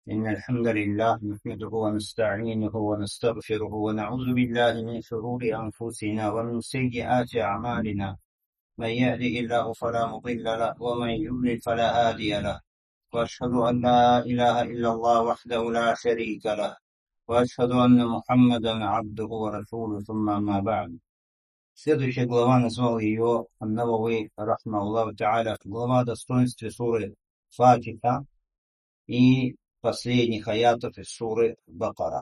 إن الحمد لله نحمده ونستعينه ونستغفره ونعوذ بالله من شرور أنفسنا ومن سيئات أعمالنا. من يهده الله فلا مضل له ومن يضلل فلا هادي له. وأشهد أن لا إله إلا الله وحده لا شريك له. وأشهد أن محمدا عبده ورسوله ثم ما بعد. Следующая глава, назвал ее Ан-Навави, рахмахуллаху та'аля, глава о достоинстве суры Фатиха и последних аятов из суры Бакара.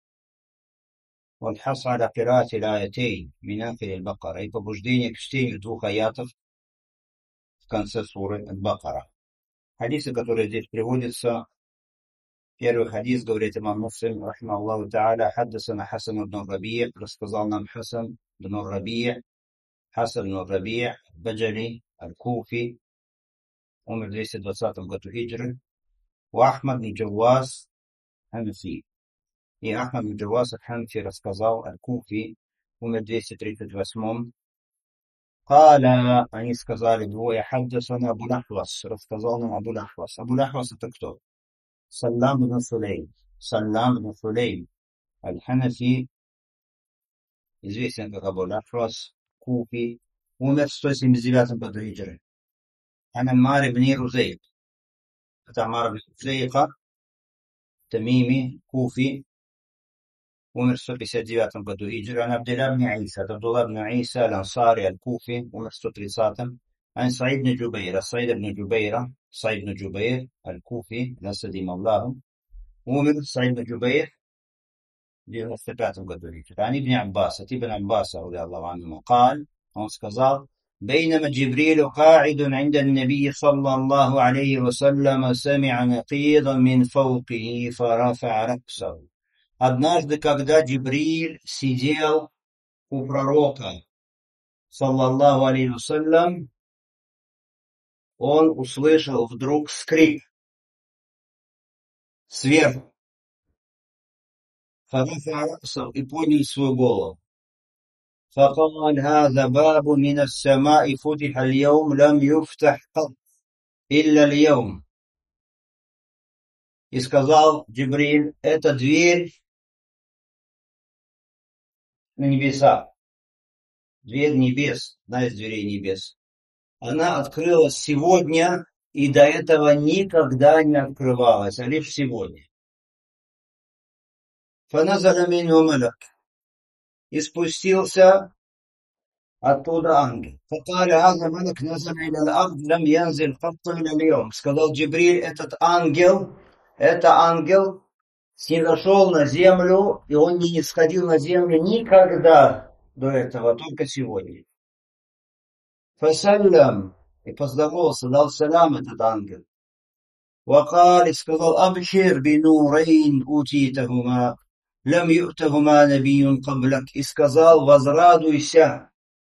والحث على قراءة الآيتين من آخر البقرة, и побуждение к чтению двух аятов в конце суры Бакара. Хадисы, которые здесь приводятся. Первый хадис, говорит имам Муслим, рахмахуллаху та'аля, حدثنا حسن بن الربيع, рассказал нам Хасан бн Рабия, Хасан бн Рабия, Баджали, Аль-Куфи, умер в 220 году хиджры. وأحمد بن جواز حنفي, и Ахмад бн Джаваз аль-Ханфи рассказал, Аль-Куфи, умер в 238. Каля, они сказали двое, حدثنا Абу Лахвас, рассказал нам Абу Лахвас. Абу Лахвас это кто? Саллам бн Сулейм. Саллам бн Сулейм аль-Ханафи, известен как Абу Лахвас, Куфи, умер в 179 году хиджры. Амар бн Рузейк, это Амар бн Рузейка, Тамими, Куфи, умер в 159 году хиджры. Ан Абдулла бн Иса, это Абдулла бн Иса аль-Ансари аль-Куфи, умер в 130. Ан Саид бн Джубейра, Саид бн Джубейра, Саид бн Джубейр аль-Куфи, насади мавлаху, умер Саид бн Джубейр в 95 году хиджры. Ан Ибн Аббас, от Ибн Аббаса, радиаллаху анху, قال, он сказал, بينما جبريل قاعد عند النبي صلى الله عليه وسلم سمع نقيضا من فوقه فرفع رأسه. Однажды, когда Джибриль сидел у пророка, саллаллаху алейхи вассалям, он услышал вдруг скрип сверху. فرفع رأسه, и поднял свою голову. فقال هذا باب من السماء فتح اليوم لم يفتح قط إلا اليوم. И сказал Джибриль, это дверь на небеса, дверь небес, одна из дверей небес. Она открылась сегодня и до этого никогда не открывалась, а лишь сегодня. فنزل منه ملك, и спустился оттуда ангел. فقال هذا ملك نزل إلى الأرض لم ينزل قط إلى اليوم. Сказал Джибриль, это ангел снизошел на землю, и он не сходил на землю никогда до этого, только сегодня. فسلم, и поздоровался, дал салам этот ангел. وقال, и сказал, أبشر بنورين أوتيتهما لم يؤتهما نبي قبلك. И сказал, возрадуйся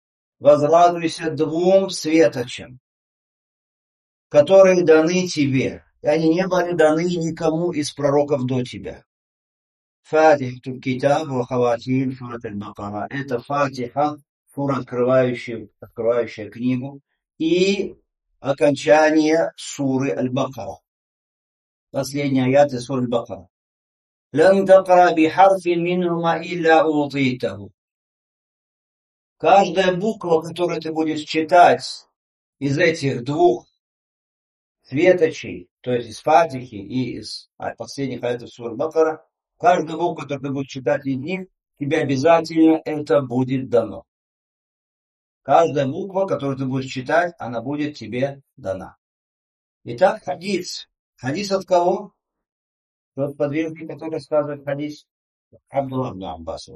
двум светочам, которые даны тебе, и они не были даны никому из пророков до тебя. Фатихатуль китаб ва хаватим сурат аль-Бакара. Это Фатиха, сура, открывающая книгу, и окончание суры Аль-Бакара. Последний аят из суры Аль-Бакара. Лан такра бихарфин минхума илля утитаху. Каждая буква, которую ты будешь читать из этих двух светочей, то есть из Фатихи и из последних аятов суры Бакара, каждую букву, которую ты будешь читать из них, тебе обязательно это будет дано. Каждая буква, которую ты будешь читать, она будет тебе дана. Итак, хадис. Хадис от кого? Тот подвижник, который рассказывает хадис. Абдулла бн Аббас.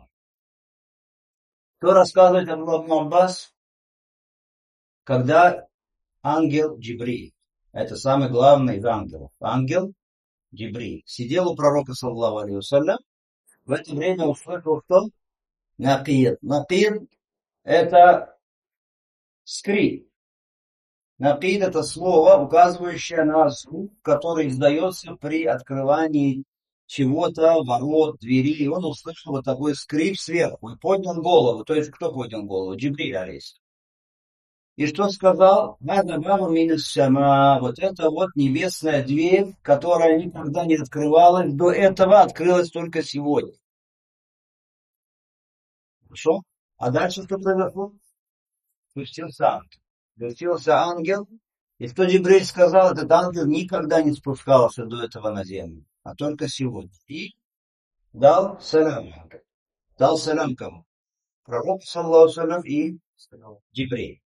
Кто рассказывает Абдулла бн Аббас? Когда ангел Джибриль, это самый главный из ангелов, ангел Джибриль, сидел у пророка, саллаллаху алейхи вассалям, в это время услышал, что накид. Накид – это скрип. Накид – это слово, указывающее на звук, который издается при открывании чего-то, ворот, двери. И он услышал вот такой скрип сверху и поднял голову. То есть кто поднял голову? Джибриль алейхиссалям. И что сказал? Надо бабу минус сама. Вот это вот небесная дверь, которая никогда не открывалась. До этого открылась только сегодня. Хорошо? А дальше что произошло? Спустился ангел. Спустился ангел. И что Джибриль сказал? Этот ангел никогда не спускался до этого на землю. А только сегодня. И дал салам. Дал салам кому? Пророк, саллаху салям, и Джибриль.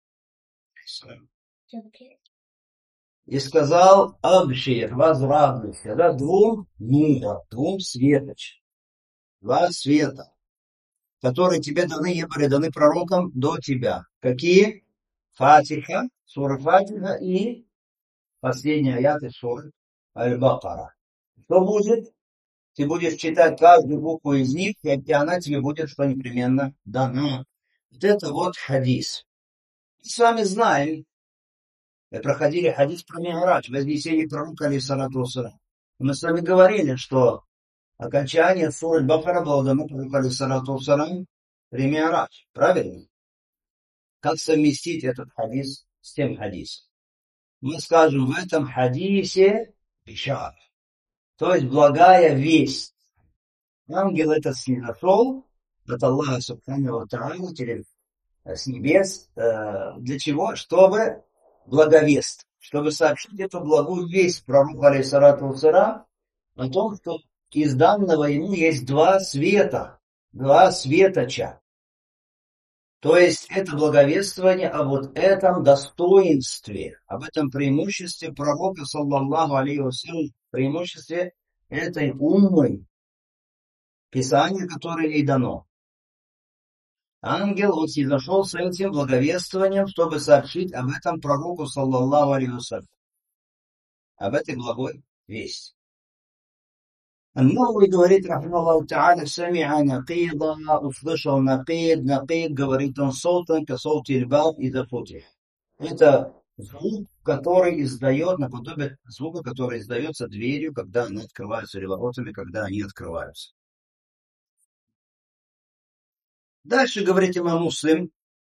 И сказал: Абшир, возрадуйся, да, двум нурам, двум светочам, два света, которые тебе были даны пророком до тебя. Какие? Фатиха, сура Фатиха и последний аят из суры Аль-Бакара. Что будет? Ты будешь читать каждую букву из них, и она тебе будет что непременно дана. Вот это вот хадис. Мы с вами знаем, мы проходили хадис про Ми'радж, вознесение пророка алейхиссалату вассалям. Мы с вами говорили, что окончание суры Аль-Бакара было дано пророку алейхиссалату вассалям при Ми'радж. Правильно? Как совместить этот хадис с тем хадисом? Мы скажем, в этом хадисе бишар, то есть благая весть. Ангел этот снизошел от Аллаха Субхану ва Тааля с небес. Для чего? Чтобы благовест, чтобы сообщить эту благую весть пророку алейхиссалату вассалям о том, что из данного ему есть два света, два светоча. То есть это благовествование о вот этом достоинстве, об этом преимуществе пророка, саллаллаху алейхи вассалям, преимуществе этой уммы, писание, которое ей дано. Ангел вот снизошел с этим благовествованием, чтобы сообщить об этом пророку, саллаллаху алейхи вассалям, об этой благой вести. Аннауи говорит, рахмаллаху та'аля, сами'а накида, услышал накид, говорит он, саутан ка саути аль-баб иза футих. Это звук, который издает, наподобие звука, который издается дверью, когда они открываются, или воротами, когда они открываются. Дальше говорит имам Муслим,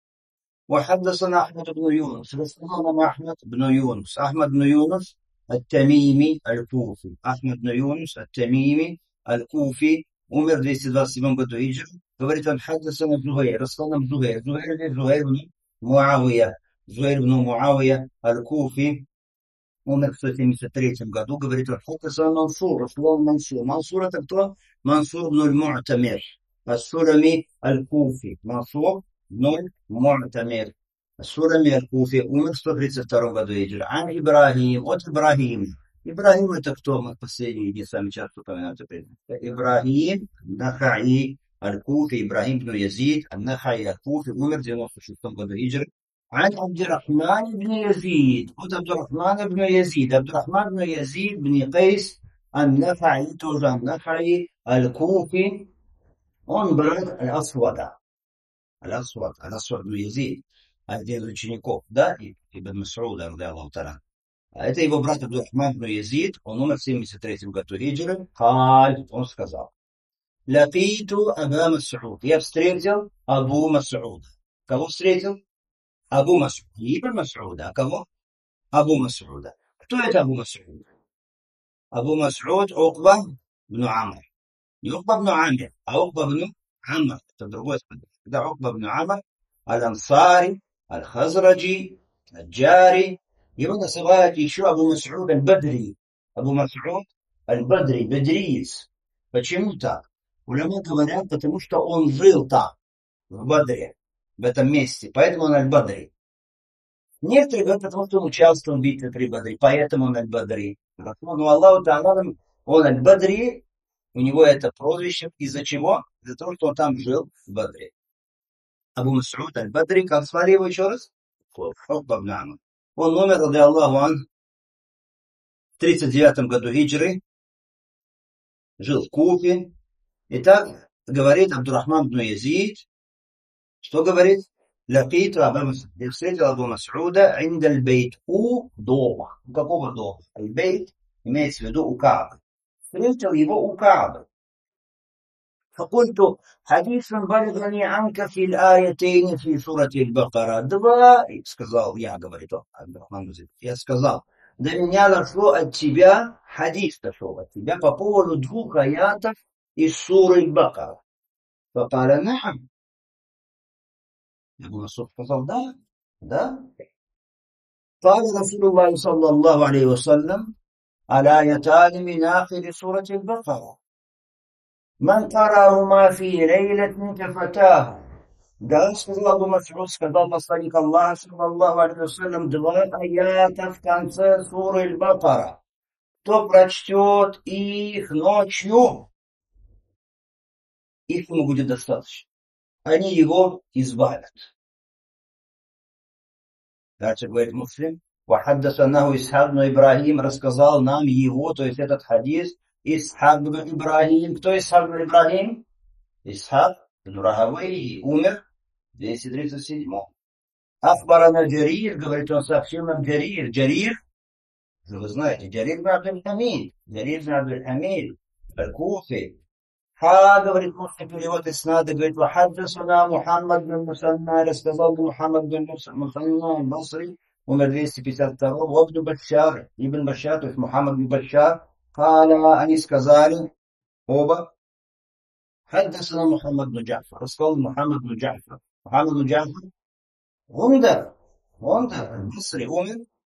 وحدثنا أحمد بن يونس رسولنا أحمد بن يونس أحمد بن يونس التميمي الكوفي أحمد بن يونس التميمي الكوفي умер в 227 году Иджры. Говорит он, حدثنا زهير, рассказал нам Зухайр. Зухайр бн Муавия. Зухайр бн Муавия аль-Куфи умер в 173 году. Говорит он, حدثنا Мансур, рассказал Мансур. Мансур это кто? Мансур бн аль-Му'тамир. Ас-Сулами аль-Куфи. Мансур бн аль-Му'тамир. Ас-Сулами аль-Куфи умер в 132 году Иджры. Ан Ибрахим, от Ибрахима. Ибрахим это кто? Мы последние дни сами часто упоминают. Ибрахим Нахаи аль-Куфи, Ибрахим бн Язид, Нахаи аль-Куфи, умер в 96 году Иджры. عن عبد الرحمن بن يزيد от عبد الرحمن بن يزيد بن قيس النخعي тоже النخعي الكوفي он брат الأسود بن يزيد один из учеников, да, Ибн Мас'уда, ради Аллаху та'аля. Это его брат Абдурахман бн Язид, он умер в 73 году Иджры. Он сказал, лакиту Аба Мас'уд, я встретил Абу Мас'уда. Кого встретил? Абу Мас'уд. Не Ибн Мас'уда, а кого? Абу Мас'уда. Кто это Абу Мас'уд? Абу Мас'уд Укба бн Амр. Не Укба бн Амир, а Укба бн Амр. Это другой способ. Это Укба бн Амр, аль-Ансари, аль-Хазраджи, аль-Джари. Его называют еще Абу Мас'уд аль-Бадри. Абу Мас'уд аль-Бадри, бадриец. Почему так? Уляма говорят, потому что он жил там, в Бадре, в этом месте. Поэтому он аль-Бадри. Некоторые говорят, потому что он участвовал в битве при Бадре, поэтому он аль-Бадри. Но Аллаху Та'аля, он аль-Бадри, у него это прозвище, из-за чего? Из-за того, что он там жил в Бадре. Абу Мас'уд аль-Бадри, как звали его еще раз? Укба бн Амр. Он умер, ради Аллаху ан, в 39 году Иджры, жил в Куфе. Итак, говорит Абдурахман бн Язид, что говорит? Лакиту Аба Мас'уда. Я встретил Абу Мас'уда инда аль-бейт, у дома. У какого дома? Аль-бейт имеется в виду у Каабы. Встретил его у Каабы. فقلت حديث بلغني عنك في الآيتين في سورة البقرة. Два, сказал я, говорит он, Абдурахман Музык. Я сказал, до меня дошло от тебя, хадис дошел от тебя по поводу двух аятов из суры Бакара. فقال نعم. Ибн Масуд сказал, да, да. قال رسول الله صلى الله عليه وسلم الآيتان من آخر سورة البقرة من قرأهما في ليلة كفتاه. Да, сказал Абу Мас'уд, сказал посланник Аллаха, саллаллаху алейхи вассалям, два аята в конце суры Аль-Бакара. Кто прочтет их ночью, их ему будет достаточно. Они его избавят. Дальше говорит Муслим. وحدثناه إسحاق بن إبراهيم, рассказал нам его, то есть этот хадис, Исхак бн Ибрахим. Кто Исхак бн Ибрахим? Исхак бн Рахавейхи, умер в 237. Ахбарана Джарир, говорит, он сообщил нам Джарир. Джарир, вы знаете, Джарир бн Абдуль-Хамид. Джарир бн Абдуль-Хамид, Аль-Куфи. говорит, муфти перевод иснада, говорит, وحدثنا محمد بن مسنى, рассказал Мухаммад бн Мусанна Басри, умер 252. Вабну Башар, Ибн Башар, то есть Мухаммад бн Башар, они сказали оба, حدثنا محمد بن جعفر, рассказал Мухаммад бн Джафар. Мухаммад бн Джафар, Гундар, Басри, умер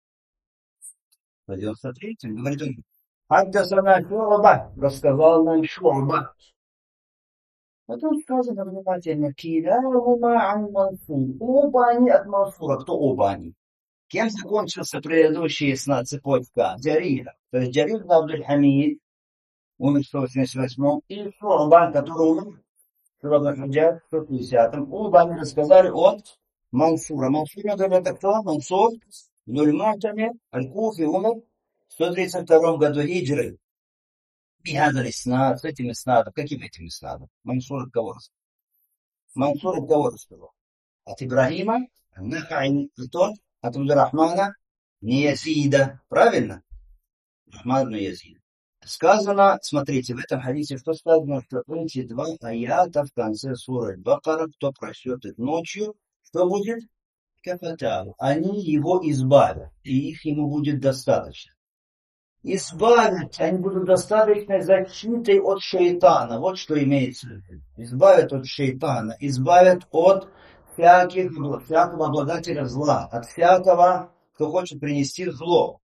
в 93-м, говорит он, حدثنا شعبة, рассказал нам Шу'ба. Потом сказано внимательно, كلاهما عن منصور. Оба они от Мансура. Кто оба они? Кем закончился предыдущий цепочка? Джарира. То есть Джарир бн Абдуль-Хамид, умер в 188-м, и Шу'ба, который умер в 150-м. Оба они рассказали от Мансура. Мансур, это кто? Мансур Нуль-Му'тамир Аль-Куфи, умер в 132 году хиджры. بهذا الإسناد, с этим иснадом. Каким этим иснадом? Мансур от кого рассказал? Мансур от кого рассказал? От Ибрахима, Нахаи, кто? От Абдурахмана не Язида. Правильно? Рахман не Язида. Сказано, смотрите, в этом хадисе, что сказано, что эти два аята в конце суры Аль-Бакара, кто прочтет их ночью, что будет? Кафатау. Они его избавят, и их ему будет достаточно. Избавят, они будут достаточной защитой от шейтана. Вот что имеется в виду. Избавят от шейтана, избавят от всякого обладателя зла, от всякого, кто хочет принести зло.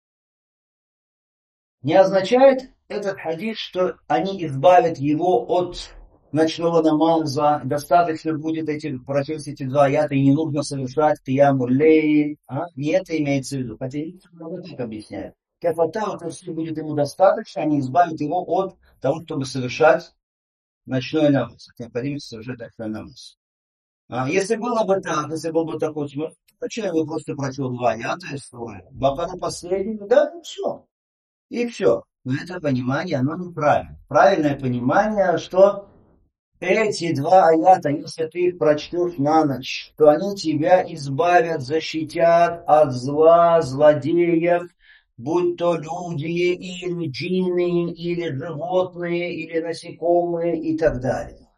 Не означает этот хадис, что они избавят его от ночного намаза, достаточно будет прочесть эти два аята, и не нужно совершать киямуль лейль. Не это имеется в виду. Хотя много так объясняет. Кафата, вот если будет ему достаточно, они избавят его от того, чтобы совершать ночной намаз. Необходимость совершать ночной намаз. Если было бы так, если был бы такой смысл, то человек бы просто прочел два аята и строил. Бакара последний, да, и все. И все. Но это понимание, оно неправильно. Правильное понимание, что эти два аята, если ты их прочтешь на ночь, то они тебя избавят, защитят от зла, злодеев, будь то люди, или джинны, или животные, или насекомые и так далее.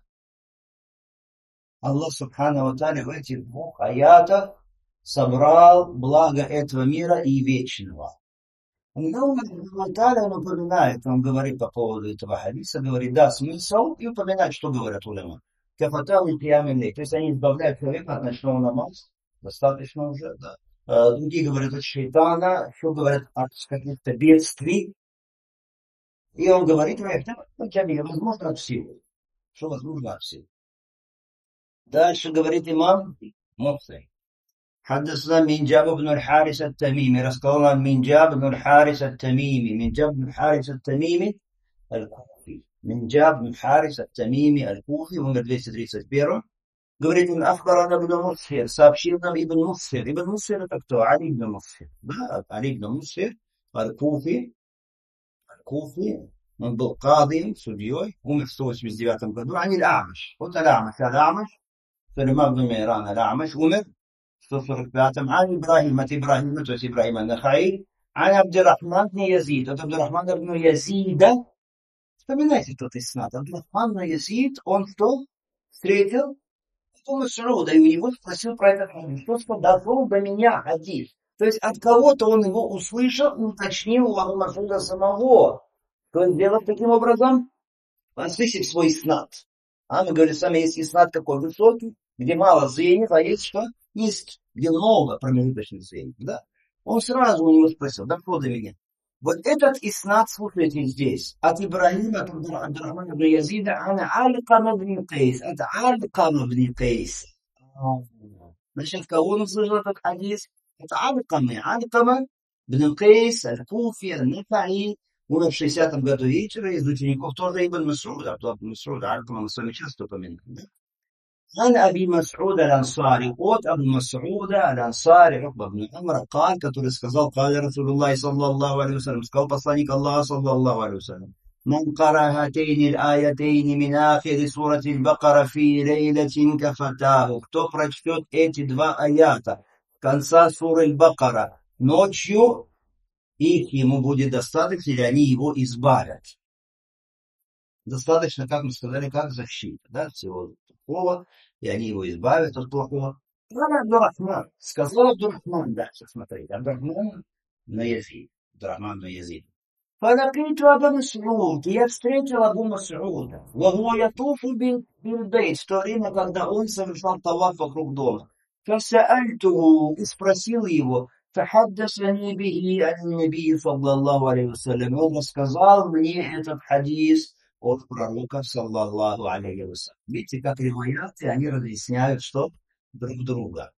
Аллах Субхану ва Тааля в этих двух аятах собрал благо этого мира и вечного. Аллах напоминает, он говорит по поводу этого хадиса, говорит, да, смысл, и упоминает, что говорят улема. Кафатау и киямиль, то есть они избавляют человека от ночного намаза, достаточно уже, да. Другие говорят от шейтана, еще говорят от каких-то бедствий. И он говорит, возможно, от всего. Что возможно от всего. Дальше говорит имам Муслим. حدثنا منجاب بن الحارث التميمي, рассказал нам Минджаб бн الحارث التميمي. Минджаб бн الحارث التميمي Аль-Куфи. Минджаб бн الحارث التميمي Аль-Куфи, умер 231. Говорит, он Ахбарана ибн Мусфир, сообщил нам Ибн Мусфир. Ибн Мусфир это кто? Али ибн Мусфир. Да, Али ибн Мусфир, Аль-Куфи. Он был кадием, судьей, умер в 189 году. Аль-Амаш. Вот Аль-Амаш. Сулейман бн Миран Аль-Амаш умер в 145-м. Ибрахим, от Ибрахима, то есть Ибрахим ан-Нахаи. Абдурахман бн Язид. От Абдурахмана бн Язида, Вспоминайте тот иснад. Абдурахман бин Язид, он что? Встретил Абу Мас'уда, и у него спросил про этот хадис. Что сказал, дошел до меня хадис. То есть от кого-то он его услышал, уточнил у Абу Мас'уда самого. То есть делать таким образом, возвысить свой иснад. А мы говорим с вами, есть иснад какой высокий, где мало звеньев, а есть что? Есть, где много промежуточных звеньев. Да? Он сразу у него спросил, дошло до меня. Вот этот иснад, слушайте здесь, от Ибрахима, от Абдурахмана бин Язида, ана Алькама бин Кайс, это Алькама бин Кайс. Значит, кого он услышал этот хадис? Это Алькама бин Кайс, Аль-Куфи, Аль-Нафаи, умер в 60-м году Гиджры, из учеников тоже Ибн Мас'уда, Абдуллах Мас'уда, Алькама мы с вами часто упоминаем, да? عن أبي مسعود الأنصاري от أبو مسعود الأنصاري عقبة بن عمر قال который сказал قال رسول الله صلى الله عليه وسلم сказал посланник Аллаха صلى الله عليه وسلم من قرأ هاتين الآيتين من آخر سورة البقرة في ليلة كفتاه кто прочтет эти два аята конца суры Аль-Бакара ночью их ему будет достаточно или они его избавят. Достаточно, как мы сказали, как защита, да, всего плохого, и они его избавят от плохого. Абдурахман, сказал Абдурахман, дальше смотрите, Абдурахман бин Язид, Абдурахман бин Язид. فلقيت أبا مسعود, я встретил Абу Мас'уда, وهو يطوف بالبيت, в то время, когда он совершал таваф вокруг дома. فسألته, и спросил его, فحدثني به عن النبي صلى الله عليه وسلم, он рассказал мне этот хадис от пророка, саллаллаху алейхи вассалям. Видите, как риваяты, они разъясняют, что друг друга.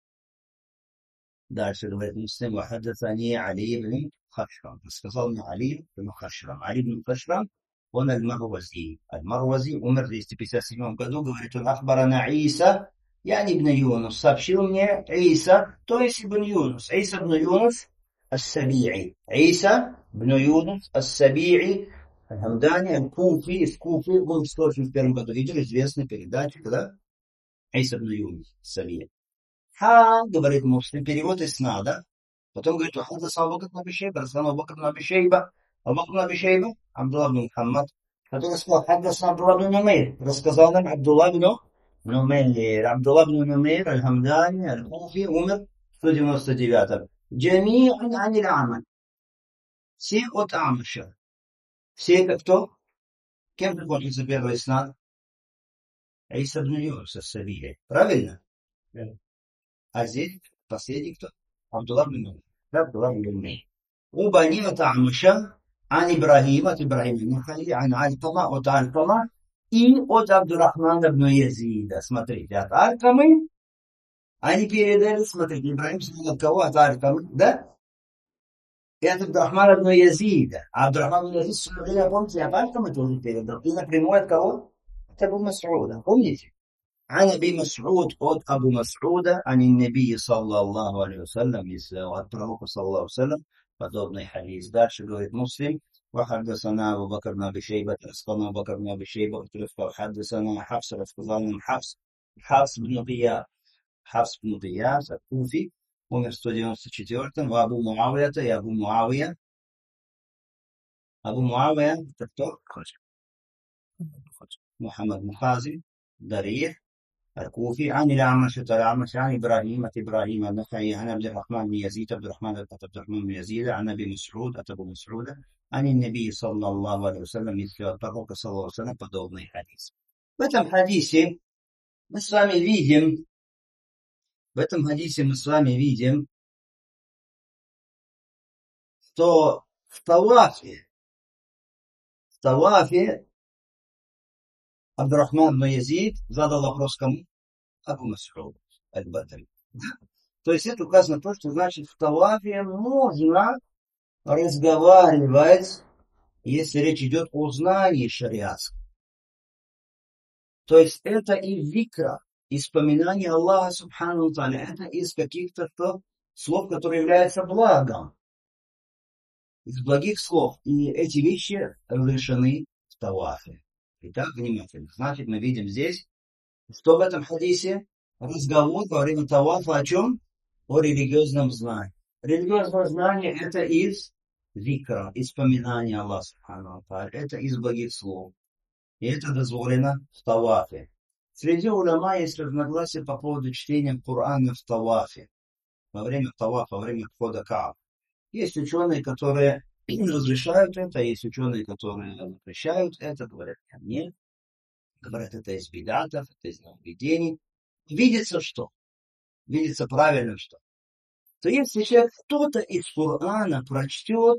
Дальше говорит Муслим, вахаддасани Али ибн Хашрам. Рассказал мне Али ибн Хашрам. Али ибн Хашрам, он аль-Марвази. Аль-Марвази умер в 257 году, говорит, он ахбарана Иса, я ибн Юнус. Сообщил мне Иса, то есть ибн Юнус. Иса ибн Юнус ас-Саби'i. Иса ибн Юнус ас-Саби'i. Аль-Хамдани, Аль-Куфи, из Куфи, он в 181 году видел известный передачу, да? Иса ибн Юнус ас-Саби'i. Говорит Муслим, перевод иснада. Потом говорит, хаддас Абу Бакр бин Аби Шейба, рассказал Абу Бакр бин Аби Шейба, Абдуллах бин Мухаммад, который сказал, хаддас Абдуллах бин Нумейр, рассказал нам Абдуллах бин Нумейр, Абдуллах бин Нумейр, Аль-Хамдани, Аль-Куфи, умер в 199-м. Джами'ан аниль Амаль. Все от Амаша. Все это кто? Кем закончится первый иснад? Иса ибн Юнус ас-Саби'i. Правильно? А здесь последний кто? Абдуллах бин Нумейр. Абдуллах бин Нумейр. У Бани от Амаша, ан Ибрахима, от Ибрахима ибн Халид, ан Алькама, от Алькама, и от Абдурахмана бин Язида. Смотрите, от Алькамы они передали, смотрите, Ибрахим от кого? От Алькамы, да? И от Абдурахмана бин Язида. А Абдурахман бин Язид, в свое время, помните, от Алькамы тоже передал. И напрямую от кого? От Абу Мас'уда. Помните? عن أبي مسعود от أبو مسعود عن النبي صلى الله عليه وسلم, если от пророка صلى الله عليه وسلم, подобный хадис. Дальше говорит Муслим, وحدثنا أبو بكر بن أبي شيبة, рассказал Абу Бакр бин Аби Шейба, который сказал, حدثنا حفص, рассказал нам Хafс бин Гияс, Аль-Куфи, умер в 194-м, Абу Муавията и Абу Муавия. Абу Муавия, это кто? Мухаммад Мухазим, Дарих, الكوفي عن الأعمش عن إبراهيم النخعي عن عبد الرحمن بن يزيد عبد الرحمن بن يزيد عن أبي مسعود أبو مسعود عن النبي صلى الله عليه وسلم مثل الطرق صلى الله عليه وسلم подобный хадис. В этом хадисе мы с вами видим, что в тавафе Абдурахман бин Язид задал вопрос кому? Абу Мас'уд аль-Бадри. То есть это указано то, что значит в тавафе можно разговаривать, если речь идет о знании шариатском. То есть это и викра, и вспоминание Аллаха Субхану Тааля, это из каких-то слов, которые являются благом. Из благих слов. И эти вещи разрешены в тавафе. Итак, внимательно. Значит, мы видим здесь, что в этом хадисе разговор во время тавафа о чем? О религиозном знании. Религиозное знание это из зикра, из поминания Аллаха Субхану ва Тааля. Это из благих слов. И это дозволено в тавафе. Среди уляма есть разногласия по поводу чтения Корана в тавафе. Во время тавафа, во время входа Каабы. Есть ученые, которые разрешают это, есть ученые, которые запрещают это, говорят, нет. Говорят, это из бидатов, это из нововведений. Видится что? Видится правильно что? То если человек кто-то из Корана прочтет,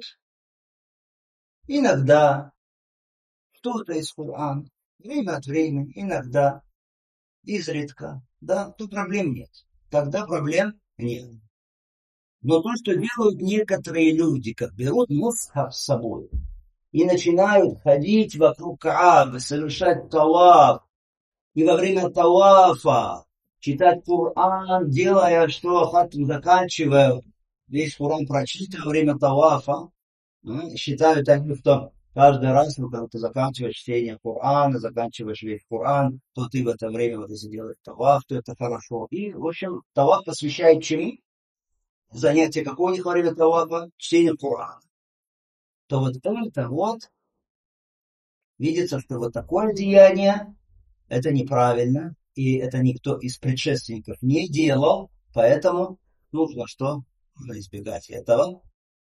иногда, кто-то из Корана, время от времени, иногда, изредка, да, то проблем нет. Тогда проблем нет. Но то, что делают некоторые люди, как берут мусхаф с собой и начинают ходить вокруг Каабы, совершать таваф, и во время тавафа читать Коран, делая, что хатм заканчивая, весь Коран прочитать во время тавафа, считают они, что каждый раз, когда ты заканчиваешь чтение Корана, заканчиваешь весь Коран, то ты в это время, вот если делаешь таваф, то это хорошо. И, в общем, таваф посвящает чему? Занятие какое у них во время тавафа? Чтение Корана. То вот это вот, видится, что вот такое деяние, это неправильно, и это никто из предшественников не делал, поэтому нужно что? Нужно избегать этого.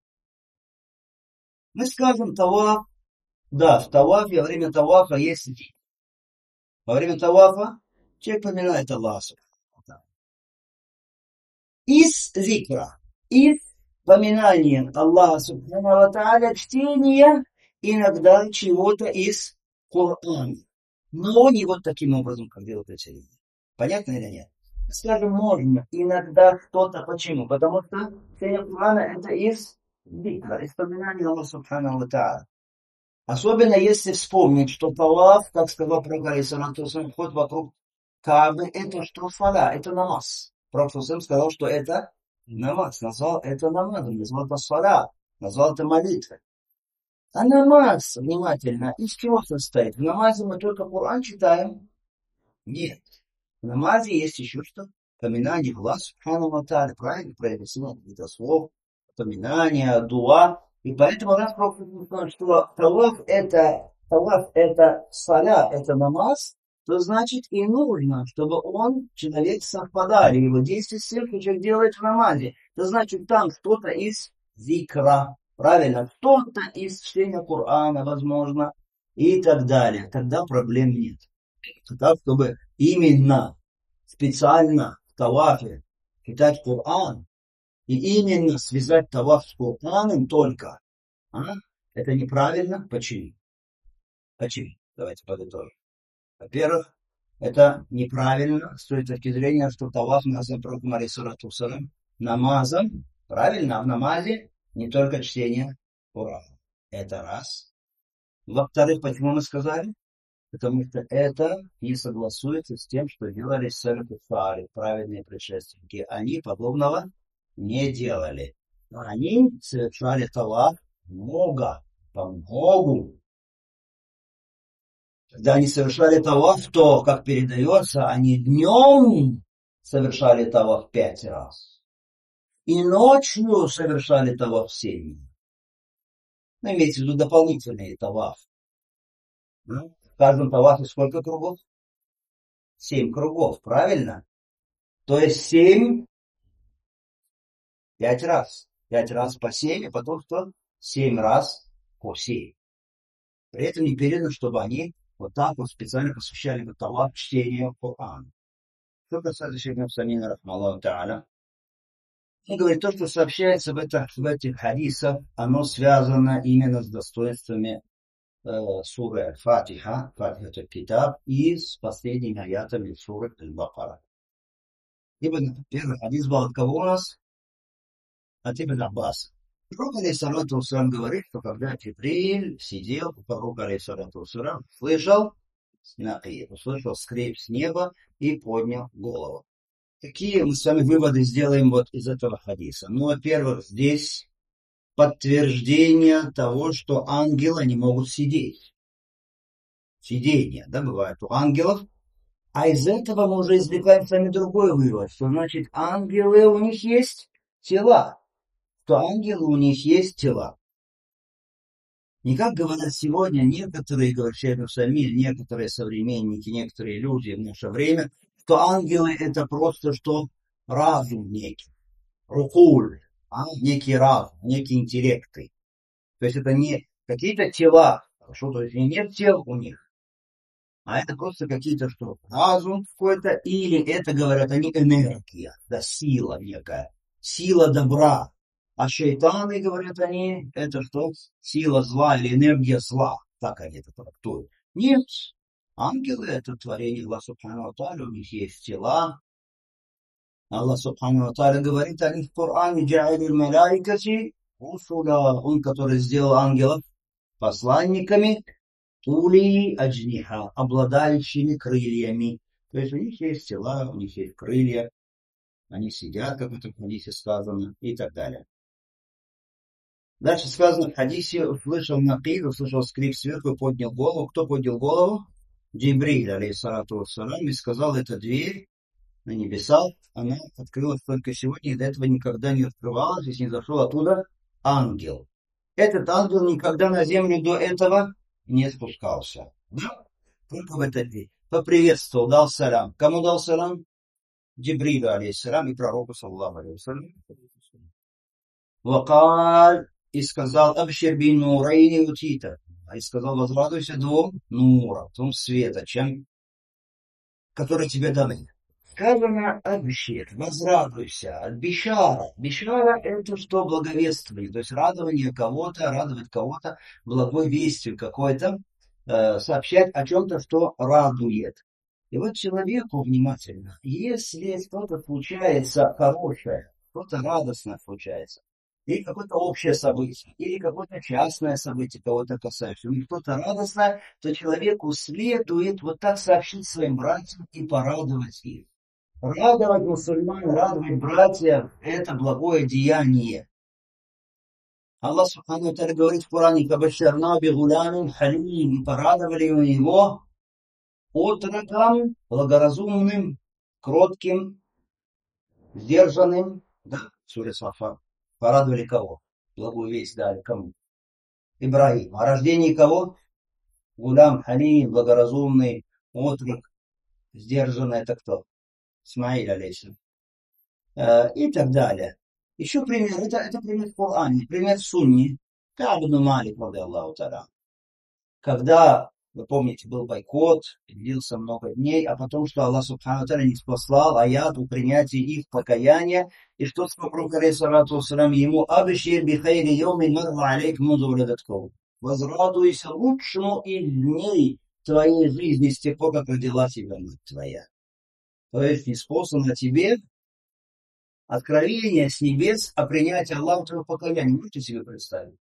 Мы скажем таваф, да, в тавафе, во время тавафа есть зикр. Во время тавафа человек поминает Аллаха. Из зикра, из поминания Аллаха Субхану ва Тааля, чтение иногда чего-то из Корана. Но не вот таким образом, как делают эти люди. Понятно или нет? Скажем, можно иногда что-то. Почему? Потому что чтение Корана это из зикра, из поминания Аллаха Субхану ва Тааля. Особенно если вспомнить, что таваф, как сказал пророк алейхиссалату вассалям, ход вокруг Каабы, это что сала, это намаз. Пророк сказал, что это намаз, назвал это намазом, назвал это сала, назвал это молитвой. А намаз, внимательно, из чего состоит? В намазе мы только Коран читаем? Нет. В намазе есть еще что? Поминание Аллаха Субхану ва Тааля, правильно, произнесено какие-то слов, поминание, дуа. И поэтому раз Пророк сказал, что таваф это саля, это намаз, то значит и нужно, чтобы он, человек, совпадали его действия с тем, что человек делает в намазе. То значит там что-то из зикра, правильно, что-то из чтения Корана, возможно, и так далее. Тогда проблем нет. Так, чтобы именно, специально в тавафе читать Коран, и именно связать таваф с Кораном только, это неправильно. Почему? Почему? Давайте подытожим. Во-первых, это неправильно с той точки зрения, что таваф называется пророком алейхиссалату вассалям намазом. Правильно, а в намазе не только чтение Корана. Это раз. Во-вторых, почему мы сказали? Потому что это не согласуется с тем, что делали сальафу салих, праведные предшественники. Они подобного не делали. Но они совершали таваф много, по многу. Когда они совершали таваф, то, как передается, они днем совершали таваф 5 раз. И ночью совершали таваф 7. Ну, имеется в виду дополнительные таваф. В каждом тавафе сколько кругов? 7 кругов, правильно? То есть 7, 5 раз. 5 раз по 7, и потом что? 7 раз по 7. При этом не передано, чтобы они вот так вот специально посвящали таваф чтению Корана. Что касается Шейха Самина рахмаллаху та'аля, он говорит, то, что сообщается в этих хадисах, оно связано именно с достоинствами суры Аль-Фатиха, Фатиха это китаб, и с последними аятами суры Аль-Бакара. Первый хадис был от кого у нас? От Ибн Аббаса. Пророк алейхиссалату вассалям говорит, что когда Джибриль сидел, пророк алейхиссалату вассалям услышал скрип с неба и поднял голову. Какие мы с вами выводы сделаем вот из этого хадиса? Ну, во-первых, здесь подтверждение того, что ангелы не могут сидеть. Сидение, да, бывает у ангелов. А из этого мы уже извлекаем с вами другой вывод, что значит ангелы у них есть тела. Что ангелы у них есть тела. Не как говорят сегодня некоторые, говорят, Шейх Самиль, некоторые современники, некоторые люди в наше время, что ангелы это просто что разум некий, рукуль, некий разум, некие интеллекты. То есть это не какие-то тела, хорошо, то есть нет тел у них, а это просто какие-то что, разум какой-то, или это, говорят они, энергия, да, сила некая, сила добра. А шайтаны, говорят они, это что, сила зла или энергия зла, так они это трактуют. Нет, ангелы это творение Аллаха Субхану ва Тааля, у них есть тела. Аллах Субхану ва Тааля говорит о них в Коране, джа'илил малайкати русула, он, который сделал ангелов посланниками, тули аджниха, обладающими крыльями. То есть у них есть тела, у них есть крылья, они сидят, как это в хадисе сказано, и так далее. Дальше сказано в хадисе, услышал накид, услышал скрип сверху, поднял голову. Кто поднял голову? Джибриль, алейхиссалату вассалам, и сказал, это дверь на небеса, она открылась только сегодня, и до этого никогда не открывалась, если не зашел оттуда ангел. Этот ангел никогда на землю до этого не спускался. Да? Только в этой дверь. Поприветствовал, дал салям. Кому дал салям? Джибрилю, алейхиссалам, и пророку, саллаллаху алейхи вассалям. Вакаль, и сказал, абшир бин нурайни утита. И сказал, возрадуйся двум нура, двум света, чем, которые тебе даны. Сказано абшир, возрадуйся, от бишара. Бишара это что? Благовествование, то есть радование кого-то, радовать кого-то, благой вестью какой-то, сообщать о чем-то, что радует. И вот человеку внимательно, если что-то случается хорошее, что-то радостное случается, или какое-то общее событие, или какое-то частное событие кого-то касающееся, или что-то радостное, то человеку следует вот так сообщить своим братьям и порадовать их. Радовать мусульман, радовать братьев – это благое деяние. Аллах Субхану ва Тааля говорит в Коране, «Кабашарна би гулямин халим», и порадовали мы его отроком, благоразумным, кротким, сдержанным. Да, сура Сафа. Порадовали кого? Благую весть дали кому? Ибрагим. О рождении кого? Гулям халим, благоразумный, отрок, сдержанный. Это кто? Исмаиль алейхиссалям. И так далее. Еще пример, это пример в Коране, пример в Сунне. Кааб ибн Малик, радiyallahu та'аля. Когда, вы помните, был бойкот, длился много дней, а потом, что Аллах Субхану ва Тааля не спаслал аят о принятии их покаяния, и что сказал пророк, алейхиссалату вассалам, ему «Абшир би хайри йомин марва алейк мунзу валядатку». Возрадуйся лучшему из дней твоей жизни с тех пор, как родила тебя мать твоя. То есть неспослано тебе откровение с небес о принятии Аллаха твоего покаяния. Можете себе представить?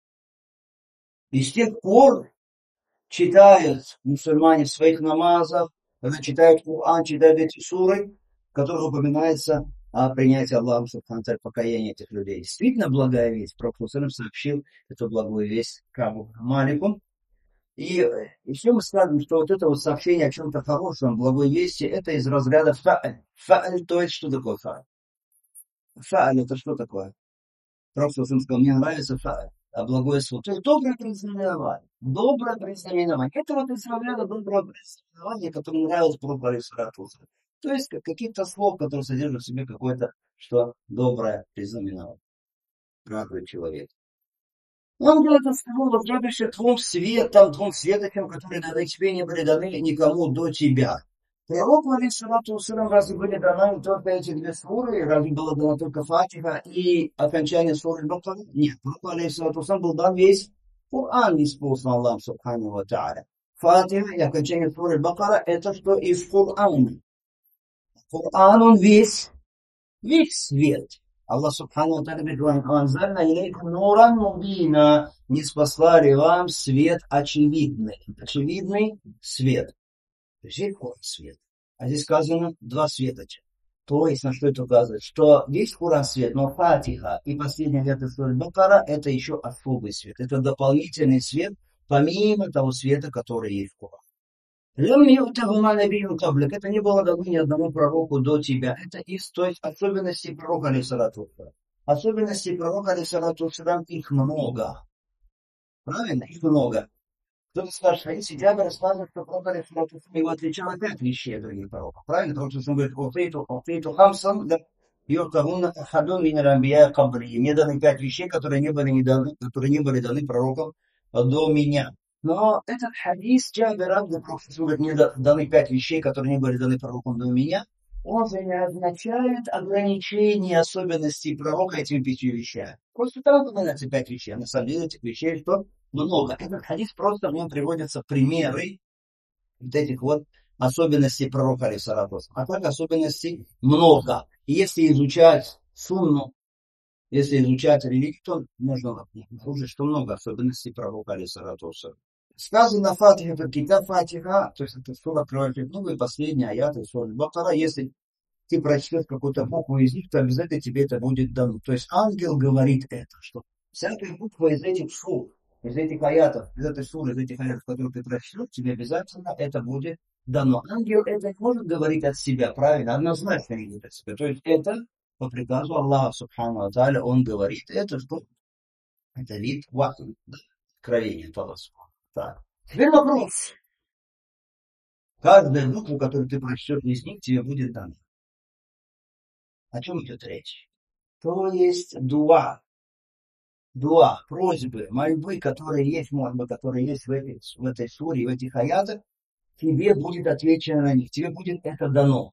И с тех пор читают мусульмане в своих намазах, когда читают Коран, читают эти суры, в которых упоминается о принятии Аллаха Субхану ва Тааля покаяния этих людей. Действительно благая весть. Пророк сообщил эту благую весть Каабу Малику. И еще мы скажем, что вот это вот сообщение о чем-то хорошем, благой вести, это из разряда фа'аль. Фа'аль, то есть что такое фа'аль? Фа'аль это что такое? Пророк сказал, мне нравится фа'аль. А благое слово. То есть доброе признаменование. Доброе признаменование. Это вот из разряда доброе признаменование, которое нравилось пророку. То есть какие-то слов, которые содержат в себе какое-то, что доброе признаменование. Радует человека. Он говорит, возрадуйся двум светочам, которые даны тебе, не были даны никому до тебя. Пророку, алейхиссалату вассалам, разве были даны только эти две суры, разве было дано только Фатиха и окончание суры Бакара? Нет, пророку, алейхиссалату вассалам, был дан весь Коран, неспослан Аллах Субхану ва Тааля. Фатиха и окончание суры Бакара – это что из Корана. Коран, он весь свет. Аллах Субхану ва Тааля говорит, «Анзальна илейкум нуран мубина», не спаслали вам свет очевидный. Очевидный свет. То есть есть Коран свет. А здесь сказано два светоча. То есть на что это указывает? Что есть Коран свет, но Фатиха и последняя ветка суры Бакара это еще особый свет. Это дополнительный свет, помимо того света, который есть в Коране. Это не было дано ни одному пророку до тебя. Это из той особенностей пророка, алейхиссалату вассалам. Особенностей пророка, алейхиссалату вассалам, их много. Правильно? Их много. Кто-то скажет, а если Джабер рассказывает, что пророк его отличал от 5 вещей от других пророков. Правильно? Потому что он говорит, «Утейту хамсан, да, юртагунна ахадун мин аль-анбия кабли». Мне даны 5 вещей, которые не были даны пророкам до меня. Но этот хадис Джабера, где пророк говорит, мне даны 5 вещей, которые не были даны пророкам до меня, он же не означает ограничение особенностей пророка этими 5 вещами. Просто там упоминается 5 вещей. На самом деле этих вещей что? Много. Этот хадис просто в нем приводятся примеры вот этих вот особенностей пророка, алейхиссалату. А так особенностей много. И если изучать сунну, если изучать религию, то можно обнаружить, что много особенностей пророка, алейхиссалату. Сказано Фатиха, это китаб Фатиха, то есть это сура открывающая книгу, и последний аят из суры Бакара. Если ты прочтешь какую-то букву из них, то обязательно тебе это будет дано. То есть ангел говорит это, что всякая буква из этих сур, из этих аятов, из этой суры, из этих аятов, которые ты прочтешь, тебе обязательно это будет дано. Ангел это не может говорить от себя, правильно? Однозначно не говорит от себя. То есть это по приказу Аллаха, субхану ва тааля, он говорит. Это что? Это вид вахи, да? Откровение от Аллаха. Так. Теперь вопрос. Каждая буква, которую ты прочтешь из них, тебе будет дана. О чем идет речь? То есть дуа, просьбы, мольбы, которые есть, мольбы, которые есть в этой суре, в этих аятах, тебе будет отвечено на них, тебе будет это дано.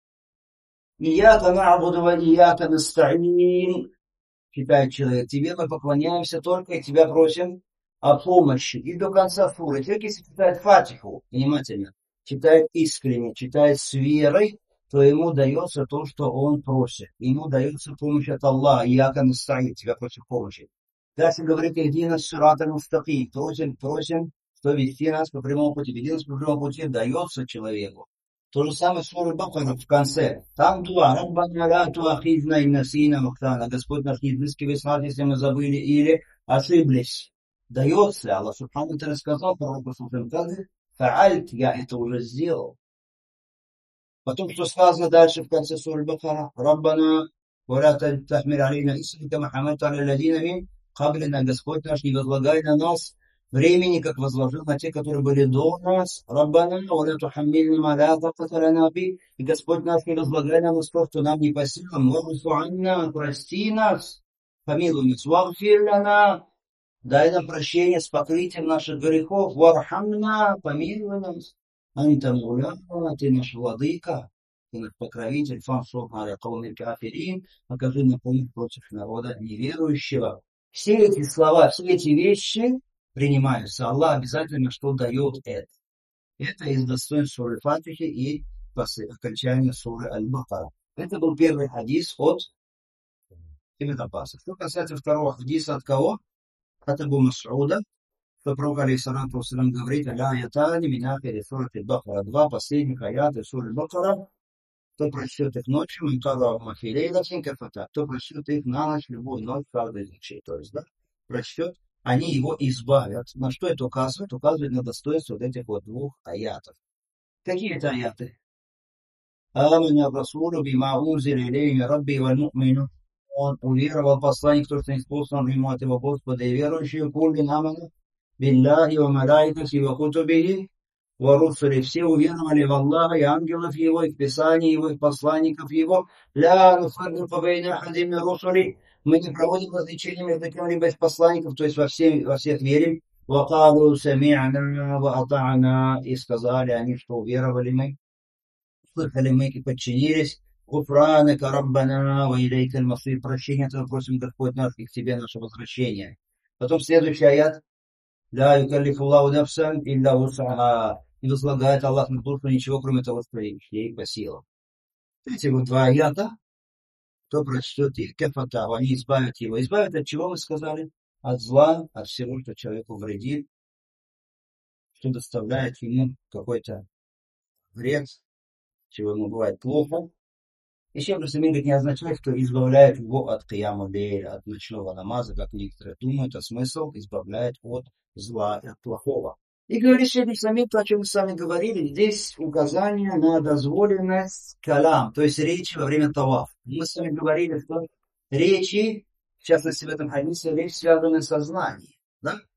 Ияка на'буду ва ияка наста'ин, читает человек, тебе мы поклоняемся только и тебя просим о помощи. И до конца суры. Человек, если читает Фатиху, внимательно, читает искренне, читает с верой, то ему дается то, что он просит. Ему дается помощь от Аллаха. Ияка наста'ин, тебя просит помощи. Дальше говорит, ихдина сирата мустаким. Просим, что вести нас по прямому пути. Веди нас по прямому пути дается человеку. То же самое сура Бакара в конце. Там дуа. Раббана ла туахидна ин насина вахтана. Господь наш, не взыскивай с нас, если мы забыли или ошиблись. Дается. Аллах субхану ва рассказал пророку Султан, фаальт, я это уже сделал. Потом, что сказано дальше в конце суры Бакара. Раббана ва ла тахмил алейна исри кама хамалта аля алладина мин каблина. Господь наш, не возлагай на нас времени, как возложил на те, которые были до нас. Раббана ва ла тухаммилна ма ла тaqата лана би. И Господь наш, не возлагай на нас то, что нам не по силам. Ва'фу анна, прости нас, помилуй нас. Вагфир лана, дай нам прощение с покрытием наших грехов. Вархамна, помилуй нас. Анта мауляна, ты наш владыка, ты наш покровитель. Фансурна аля каумил кафирин, окажи нам помощь против народа неверующего. Все эти слова, все эти вещи принимаются. Аллах обязательно что дает это. Это из достоинств суры Фатихи и окончания суры Аль-Бакара. Это был первый хадис от Ибн Аббаса. Что касается второго хадиса от кого? От Абу Мас'уда, что пророк алейхиссалату вассалям говорит, аля аятани мин ахири суры Аль-Бакара. 2 последних аята суры Аль-Бакара. Кто прочтет их ночью, кто прочтет их на ночь, любую ночь, каждый из ночей. То есть, да, прочтет, они его избавят. На что это указывает? Указывает на достоинство вот этих вот 2 аятов. Какие это аяты? Амана расулу бима унзиля илейхи рабби валь му'мину. Он уверовал посланник, то, что не послан ему от его Господа, и верующие куллин амана билляхи ва малайкати ва кутубихи ва русули. Все уверовали в Аллаха и ангелов его, и в Писание его, и в посланников его. Ля нуфаррику байна ахадин мин русули. Мы не проводим различения между кем-либо из посланников, то есть во всех верим. Ва калу сами'на ва атa'на. И сказали они, что уверовали мы, слышали мы и подчинились. Гуфранака раббана ва илейка аль-масир. Прощения твое просим, Господь наш, и к тебе наше возвращение. Потом следующий аят. Ля юкаллифу Аллаху нафсан илля вус'аха. Не возлагает Аллах на душу ничего, кроме того, что ей по силам. Эти вот 2 аята, кто прочтет их, кафата, они избавят его. Избавят от чего, мы сказали? От зла, от всего, что человеку вредит, что доставляет ему какой-то вред, чего ему бывает плохо. И Шейх Усаймин не означает, что избавляет его от кияма лейля, от ночного намаза, как некоторые думают, а смысл избавляет от зла и от плохого. И говорит Шейх Усаймин, то, о чем мы с вами говорили, здесь указание на дозволенность калам, то есть речи во время таваф. Мы с вами говорили, что речи, в частности в этом хадисе, речь связана со знанием. Да?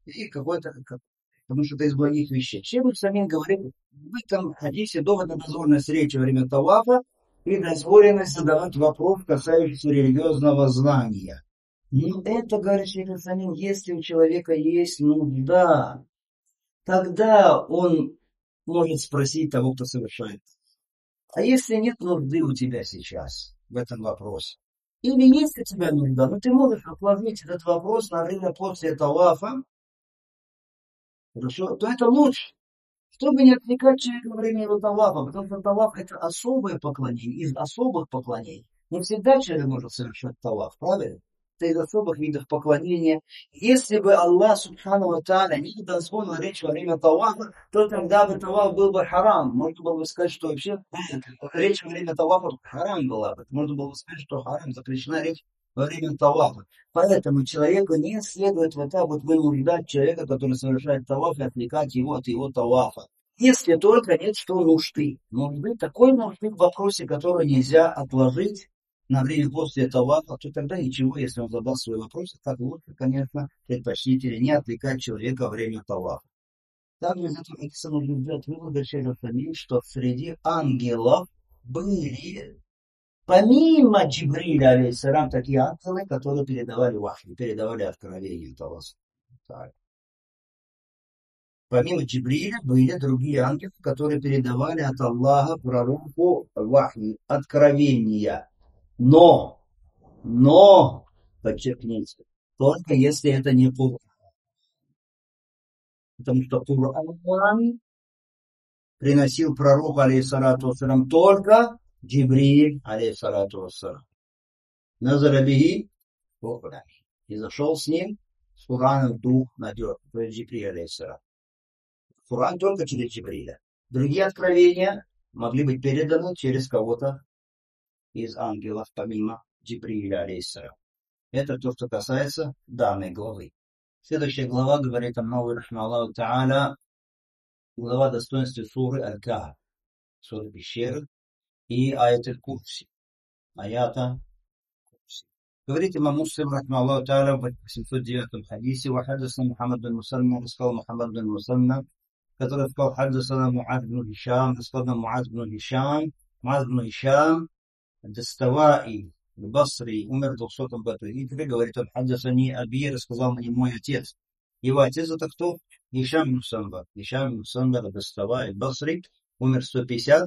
И какой-то, потому что это из благих вещей. Шейх Самин говорит, в этом хадисе доводно-дозорность речи во время тавафа и дозволенность задавать вопрос, касающийся религиозного знания. Но это, говорит Шейх Самин, если у человека есть нужда, тогда он может спросить того, кто совершает. А если нет нужды у тебя сейчас в этом вопросе, или есть у тебя нужда, но ты можешь отложить этот вопрос на время после тавафа, хорошо, то это лучше, чтобы не отвлекать человека во время его тавафа, потому что таваф это особое поклонение, из особых поклонений. Не всегда человек может совершать таваф, правильно? Это из особых видов поклонения. Если бы Аллах Субхану ва Тааля не дозволил речь во время тавафа, то тогда бы таваф был бы харам. Можно было бы сказать, что вообще речь во время тавафа харам была бы. Можно было бы сказать, что харам запрещена речь во время тавафа. Поэтому человеку не следует вот так вот вынуждать человека, который совершает таваф, и отвлекать его от его тавафа. Если только нет что нужды. Нужды, такой нужды в вопросе, который нельзя отложить на время после тавафа, то тогда ничего, если он задал свой вопрос, так лучше, конечно, предпочтительнее не отвлекать человека во время тавафа. Также из этого хадиса нужно сделать вывод, что среди ангелов были, помимо Джибриля, алейхиссалям, такие ангелы, которые передавали вахи, передавали откровение от Аллаха. Помимо Джибриля были другие ангелы, которые передавали от Аллаха пророку вахи, откровения. Но, подчеркните, только если это не Кур'ан. Потому что Кур'ан приносил пророку, алейхиссалату вассалям, только Джибриль, алейхиссалату вассалям. Назара бихи Кур'ан. И зашел с ним, с Кур'аном дух надет, то есть Джибриль, алейхиссалам. Кур'ан только через Джибриля. Другие откровения могли быть переданы через кого-то из ангелов, помимо Джибриля, алейхиссалям. Это то, что касается данной главы. Следующая глава говорит о новой, рахмаллаху та'аля, глава достоинства суры Аль-Кахф, суры пещеры, и аят Аль-Курси, аята Курси. Говорит имам Муслим, рахмаллаху та'аля, в 809 хадисе, вахаддасана Мухаммад бин Мусанна, рассказал Мухаммад бин Мусанна, который сказал, хаддасана Муаз бин Хишам, рассказал Муаз бин Хишам, Доставаи, Басри, умер в 200 году Хиджры, говорит он, хаддасани Аби, рассказал мне мой отец. Его отец это кто? Хишам бин Санбар, Доставаи, Басри, умер в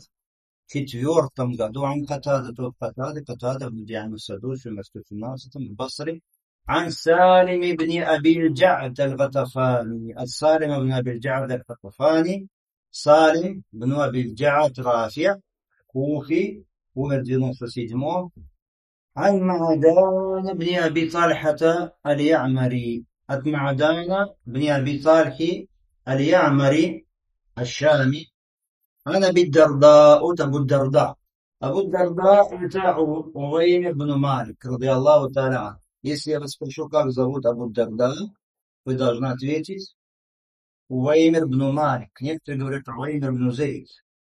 154 году. Ан Катада, тот Катада, в Медиане Садусе, умер в 117, Басри. عن سالم بن أبي الجعد الغطفاني السالم بن أبي الجعد الغطفاني سالم بن أبي الجعد رافع كوفي умер в 97-м. عن معدان بن أبي طلحة اليعمري от Ма'дана بن أبي طلحة اليعمري الشامي عن أبي الدرداء أبو الدرداء это Увеймир бн Малик رضي الله تعالى عنه. Если я вас спрошу, как зовут Абу Дарда, вы должны ответить Увеймир бн Малик. Некоторые говорят Увеймир бн Зейд.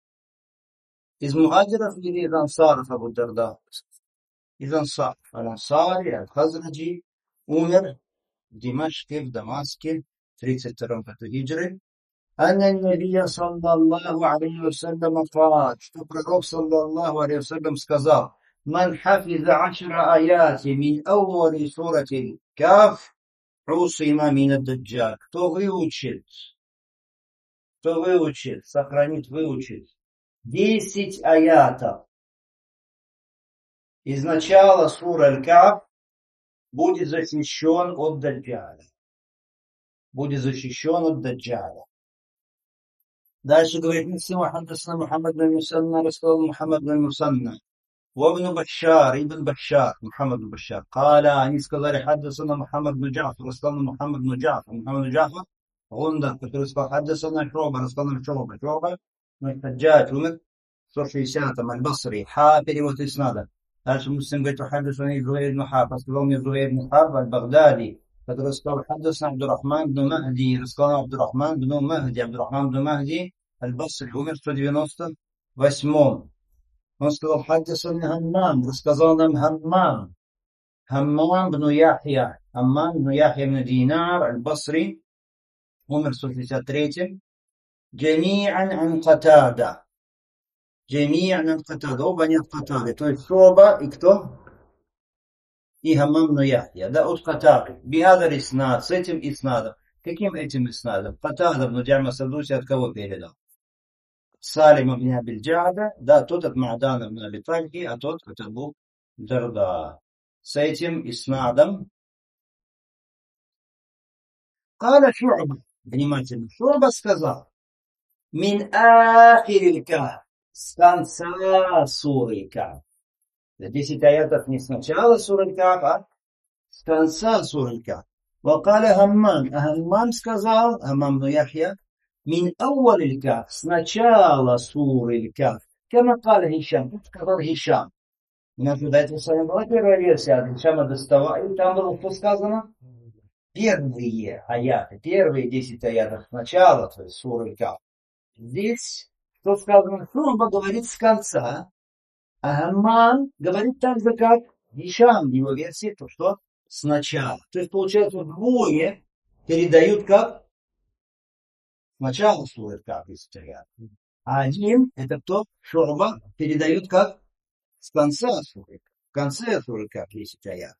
Из мухаджиров или из ансаров Абу Дарда? Из ансаров. Аль-Ансари, Аль-Хазраджи, умер в Димашке, в Дамаске, в 32 году хиджры. أن النبي صلى الله عليه وسلم قال, что пророк صلى الله عليه وسلم сказал, من حفظ 10 آيات من أول سورة الكهف عصم من الدجال. Кто выучит, сохранит, выучит 10 аятов из начала суры Аль-Кахф, будет защищен от Даджаля. Дальше говорит Муслим, хаддасана Мухаммад бин Мусанна, рассказал Мухаммад бин Мусанна, وابن بشار, ибн Башар, Мухаммад бин Башар, قال, они сказали, хаддасана Мухаммад бин Джафар, рассказал Мухаммад бин Джафар, Гундар, который сказал, хаддасана Шуба, рассказал Шуба, Хаджаджь, умер в 160-м, Аль-Басри, перевод иснада. Дальше Муслим говорит, хаддасана Зуэйр бин Харб, рассказал мне Зуэйр бин Харб, Аль-Багдади, который сказал, хаддасана Абдурахман бин Махди, рассказал Абдурахман бин Махди, Аль-Басри, умер в 198-м. Он сказал, хаддасана Хаммам, рассказал нам Хаммам, бин Яхья бин Динар, Аль-Басри, умер в 163-м. Джами'ан ан Катада. Джами'ан ан Катада. Оба они от Катады. То есть Шуба и кто? И Хаммам бн Яхья. Да, от Катады. Бихадар иснад. С этим иснадом. Каким этим иснадом? Катада бн Ди'ама Садуси от кого передал? Салим бн Абиль Джада. Да, тот от Ма'дана бн Аби Тальхи, а тот от Абу Дарда. С этим иснадом. Каля Шу'ба. Внимательно. Шу'ба сказал. Мин ахириль каф. С конца суры Каф. 10 аятов не сначала суры Каф, а с конца суры Каф. Вакаля Хаммам. А Хаммам сказал, Хаммам бн Яхья, мин ауалиль Каф. Сначала суры Каф. Кама каля Хишам. Тут сказал Хишам. У нас до этого с вами была первая версия от Хишама доставали. И там было что сказано? Первые аяты, первые 10 аятов сначала, то есть суры Каф. Здесь, что сказано, Шу'ба говорит с конца, а Хаммам говорит так же, как Хишам в его версии, то что сначала. То есть, получается, двое передают как сначала суры Каф, если аят. А один, это кто? Шу'ба, передают как с конца суры Каф. В конце суры Каф есть аят.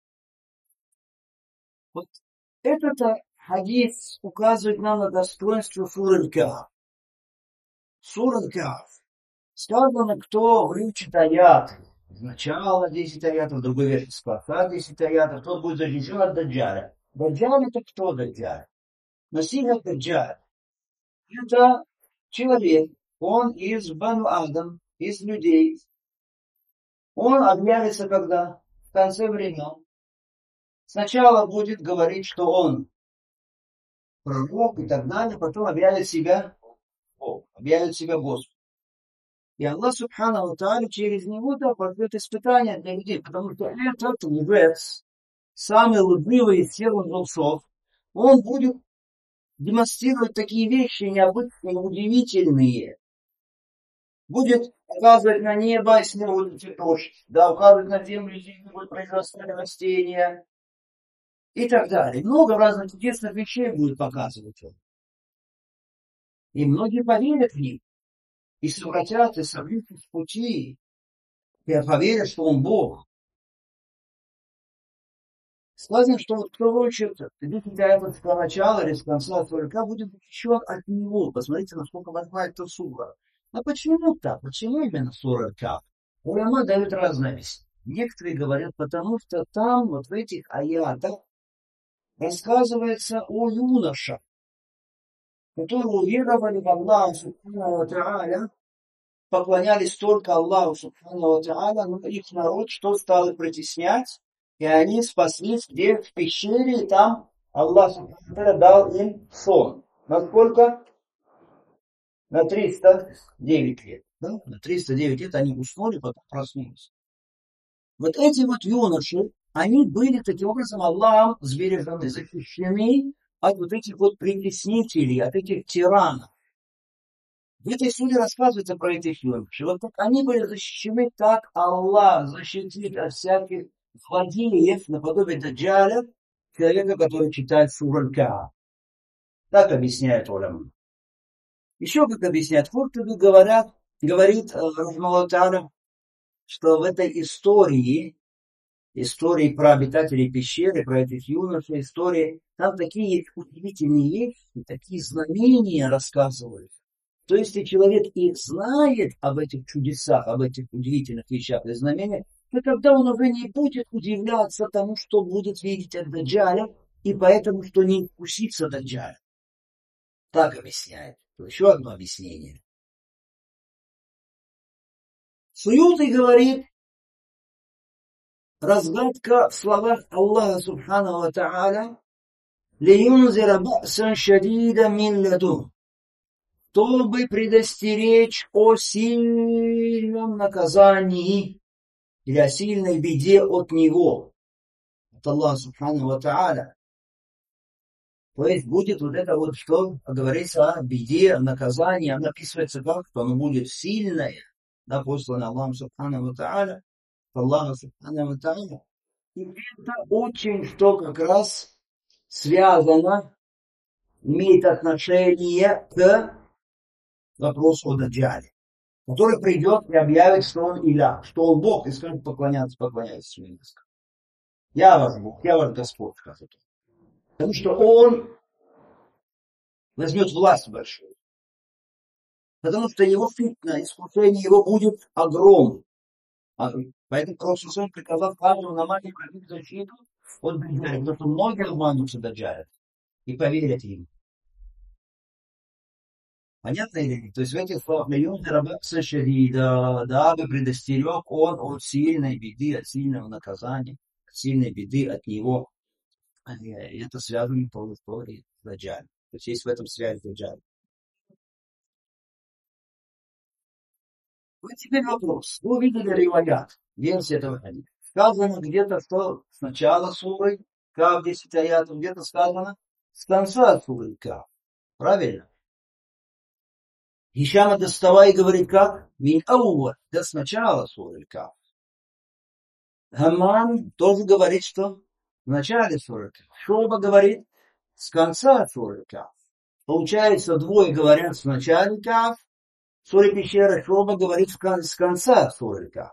Вот этот хадис указывает нам на достоинство суры Каф. Сура Каф. Сказано, кто выучит аят. Сначала 10 аятов, другой версии с конца 10 аятов, тот будет защищен от Даджаля. Даджаль это кто Даджаль? Насилие Даджаль. Это человек, он из Бану Адам, из людей. Он объявится когда? В конце времен. Сначала будет говорить, что он пророк и так далее, потом объявит себя Господом. И Аллах Субхану ва Тааля через него пошлет испытания для людей, потому что этот лжец, самый лживый из всех лжецов, он будет демонстрировать такие вещи необычные, удивительные. Будет указывать на небо, с него будет идти дождь, да, указывать на землю, если будет произрастать растения и так далее. Много разных чудесных вещей будет показывать он. И многие поверят в них. И совратят, и собьются с пути, и поверят, что он Бог. Сказано, что вот кто выучит 10 аятов с начала или с конца только будет еще от него. Посмотрите, насколько важна эта сура. А почему так? Почему именно сура Каф? Улама дают разные объяснения. Некоторые говорят, потому что там, вот в этих аятах, рассказывается о юношах, которые уверовали в Аллаха Субхану ва Тааля, поклонялись только Аллаху Субхану ва Тааля, но их народ что стал их притеснять, и они спаслись где в пещере, и там Аллах Субхану ва Тааля дал им сон. Насколько? На 309 лет. Да? На 309 лет они уснули, потом проснулись. Вот эти вот юноши, они были таким образом Аллахом сбережены, защищены от вот этих вот притеснителей, от этих тиранов. В этой суре рассказывается про этих юношей. Вот так они были защищены, так Аллах защитит от всяких злодеев наподобие Даджаля, человека, который читает суру Каф. Так объясняет улама. Еще как объясняет Куртуби, говорит рахмаллаху тааля, что в этой истории про обитателей пещеры, про этих юношей, истории, там такие удивительные вещи, такие знамения рассказывают. То есть, если человек и знает об этих чудесах, об этих удивительных вещах и знамениях, то тогда он уже не будет удивляться тому, что будет видеть от Даджаля, и поэтому, что не вкусится Даджаля. Так объясняет. Еще одно объяснение. Суюти говорит, разгадка в словах Аллаха Субхану ва Тааля «Лиюнзира ба'сан шадида мин ладун», чтобы предостеречь о сильном наказании или о сильной беде от него, от Аллаха Субхану ва Тааля. То есть будет вот это вот, что говорится о беде, о наказании, оно описывается как, что оно будет сильное, да, послано Аллахом Субхану ва Тааля, Аллаху Субхану ва Тааля. И это очень, что как раз связано имеет отношение к вопросу о Даджале, который придет и объявит, что он Иля, что он Бог, и скажет поклоняется ему. Я ваш Бог, я ваш Господь, скажет он. Потому что он возьмет власть большую. Потому что его фитна, искушение его будет огромным. Поэтому Пророк приказал каждому намазе просить защиту от Даджаля, потому что многие обманутся Даджаля и поверят им. Понятно или нет? То есть в этих словах Рабакса Шарида, дабы предостерег он от сильной беды, от сильного наказания, от сильной беды от него. И это связано по истории с Даджалем. То есть в этом связь с Даджалем. Вот теперь вопрос. Вы увидели риваят, версия этого хадиса. Сказано где-то, что с начала суры Каф 10 аятов, где-то сказано с конца суры Каф. Правильно? Хишам доставай говорит как? Мин ауа, да с начала суры Каф. Хаман тоже говорит, что в начале суры Каф. Шоба говорит с конца суры Каф. Получается, двое говорят с начала Каф, сура пещера Шоба говорит с конца суры Каф.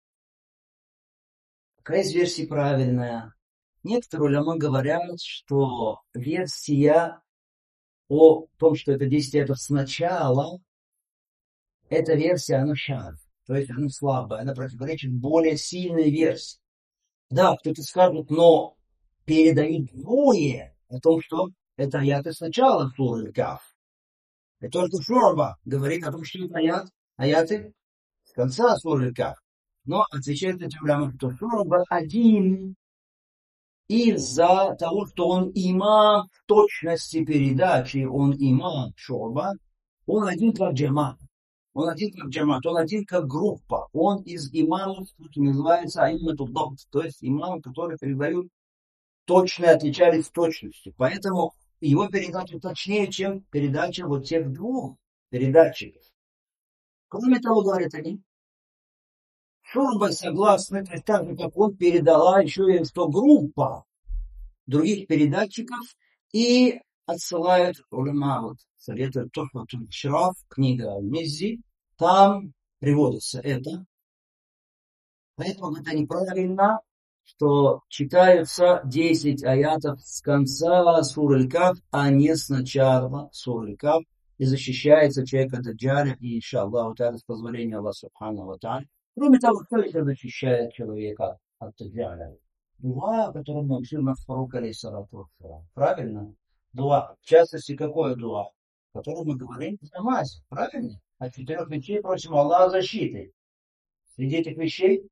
Какая из версий правильная? Некоторые уляма говорят, что версия о том, что это 10 аятов сначала, эта версия, она шар. То есть она слабая, она противоречит более сильной версии. Да, кто-то скажет, но передают двое о том, что это аяты сначала суры Каф. И только Шорба говорит о том, что это аяты с конца суры Каф. Но отвечает эти уляма, что Шорба один из-за того, что он имам в точности передачи, он имам Шорба, он один как джамат. Он один как джамат, он один как группа. Он из имамов, что называется аиммату дабт, то есть имамы, которые передают точно, отличались точностью. Поэтому его передача точнее, чем передача вот тех двух передатчиков. Кроме того, говорят они, Шурба согласны, так же, как он передала еще и что группа других передатчиков и отсылают улама, вот, советуют Тухфатуль Шраф, книга Миззи, там приводится это. Поэтому это неправильно, что читаются 10 аятов с конца суры Каф, а не с начала суры Каф, и защищается человек от Даджаля, и иншаллаху та'аля, с позволения Аллаха субхану ва та'аля. Кроме того, кто еще защищает человека от Даджаля? Дуа, который мы учил нас пророк алейхиссалату вассалам. Правильно? Дуа. В частности, какое дуа? Которое мы говорим в намазе. Правильно? От 4 вещей просим Аллаха защиты. Среди этих вещей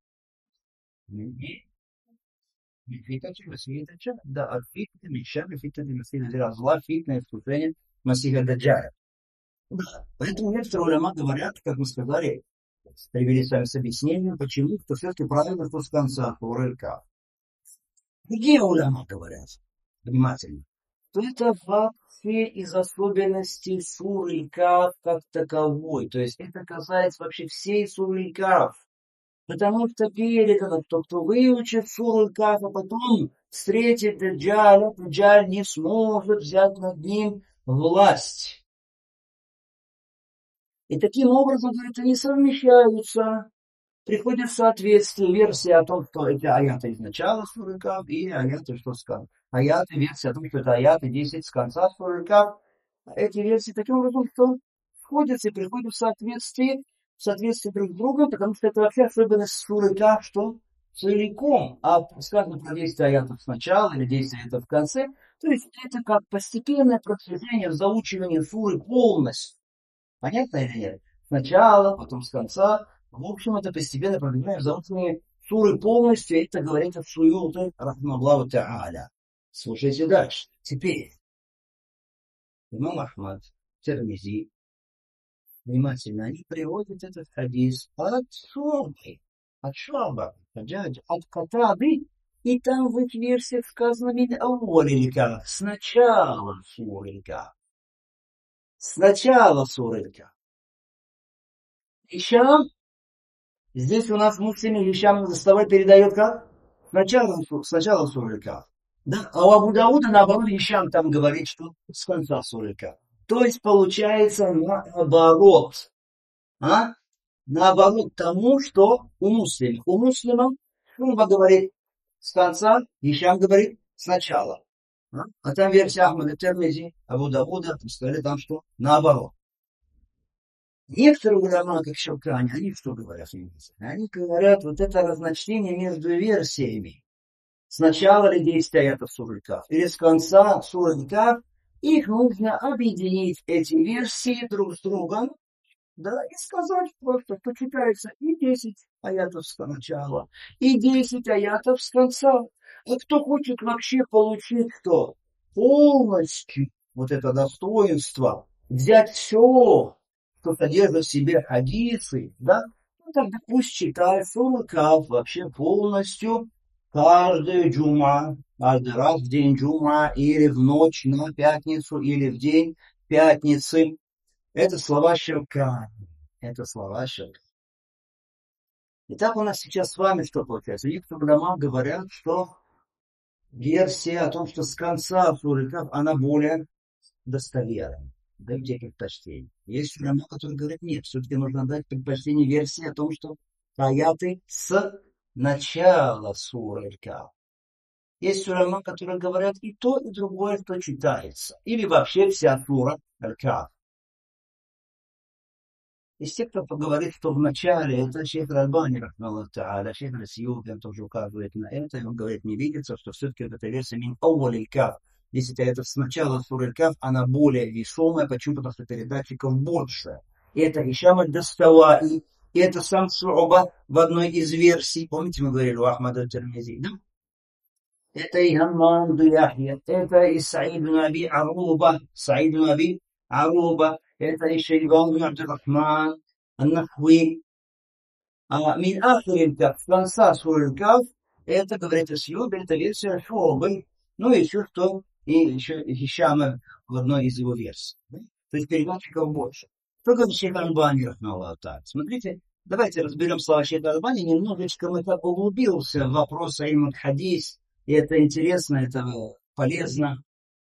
да, от фитны, мишами, фитны, масиха даджаля. Зла, фитна, искушение, масиха даджаля. Да. Поэтому некоторые уляма говорят, как мы сказали, привели с вами с объяснением, почему, что все-таки правильно, что с конца суры Каф. Другие уляма говорят, внимательно, что это вообще из особенностей суры Каф как таковой. То есть это касается вообще всей суры Каф. Потому что передано, кто выучит суру Каф, а потом встретит Даджаля, Даджаль не сможет взять над ним власть. И таким образом, говорит, они совмещаются. Приходит в соответствие версия о том, что эти аяты из начала суры Каф, и аяты, что сказано. Аяты, версия о том, что это аяты 10 с конца суры Каф. Эти версии таким образом, что сходятся и приходят в соответствие друг с другом, потому что это вообще особенность суры Каф, что целиком, а сказано про 10 аятов сначала или 10 аятов в конце, то есть это как постепенное продвижение в заучивании суры полностью. Понятно или нет? Сначала, потом с конца. В общем, это постепенно продвижение в заучивании суры полностью, это говорит от Суюты, рахмаллаху та'аля. Слушайте дальше. Теперь, имам Ахмад, Тирмизи, внимательно, они приводят этот хадис от Шурбы, от Катады, и там в этих версиях сказано мин ауали Каф, сначала суры Каф. Сначала суры Каф. Хишам, здесь у нас муслим Хишам доставай передает как? Сначала суры Каф. Да? А у Абу Дауда, наоборот, Гишам там говорит, что с конца суры Каф. То есть получается наоборот. А? Наоборот тому, что у муслима. У муслима Шурба говорит с конца, Гишам говорит сначала. А там версия Ахмада Термизи, Абу Дауда, сказали там, что наоборот. Некоторые уляма, как Шелкани, они что говорят? Они говорят, вот это разночтение между версиями. Сначала ли 10 аятов суры Каф, или с конца суры Каф, их нужно объединить, эти версии друг с другом, да, и сказать просто, что читается и 10 аятов с начала, и 10 аятов с конца. А кто хочет вообще получить что? Полностью вот это достоинство, взять все, что содержит в себе хадисы, да, ну тогда пусть читает суру Каф вообще полностью каждую джума, каждый раз в день джума, или в ночь на пятницу, или в день пятницы. Это слова Шелкани. Это слова Шелкани. Итак, у нас сейчас с вами что получается? Некоторые дома говорят, что версия о том, что с конца суры Каф, она более достоверна. Дайте предпочтение. Есть дома, которые говорят, нет, все-таки нужно дать предпочтение версии о том, что аяты с начала суры Каф. Есть улама, которые говорят и то, и другое, что читается. Или вообще вся сура Аль-Каф. Из тех, кто поговорит, что в начале, это шейх Аль-Альбани, рахмаллаху тааля, шейх Аль-Сьюби, он тоже указывает на это, и он говорит, не видится, что все-таки эта версия мин ауаль аль-каф. Если это сначала сура аль-Каф, она более весомая, почему? Потому что передатчиков больше. И это Гишам аль-Дастауаи, и это сам Шу'ба в одной из версий, помните, мы говорили у Ахмада Термизи, да? Это и Хамман бин Яхья, это и Саид бин Аби Аруба, Саид бин Аби Аруба, это и Шейбан бин Абдуррахман, النحوي. من آخر الكهف, с конца суры Каф, это, говорит Асьюб, это версия Шу'бы, ну и еще что, и еще Хишама в одной из его версий. Да? То есть передатчиков больше. Что говорит Шейх Аль-Бани, рахмаллаху тааля? Смотрите, давайте разберем слова Шейха Аль-Бани, немножечко мы так углубился в вопрос ильм хадис, и это интересно, это полезно.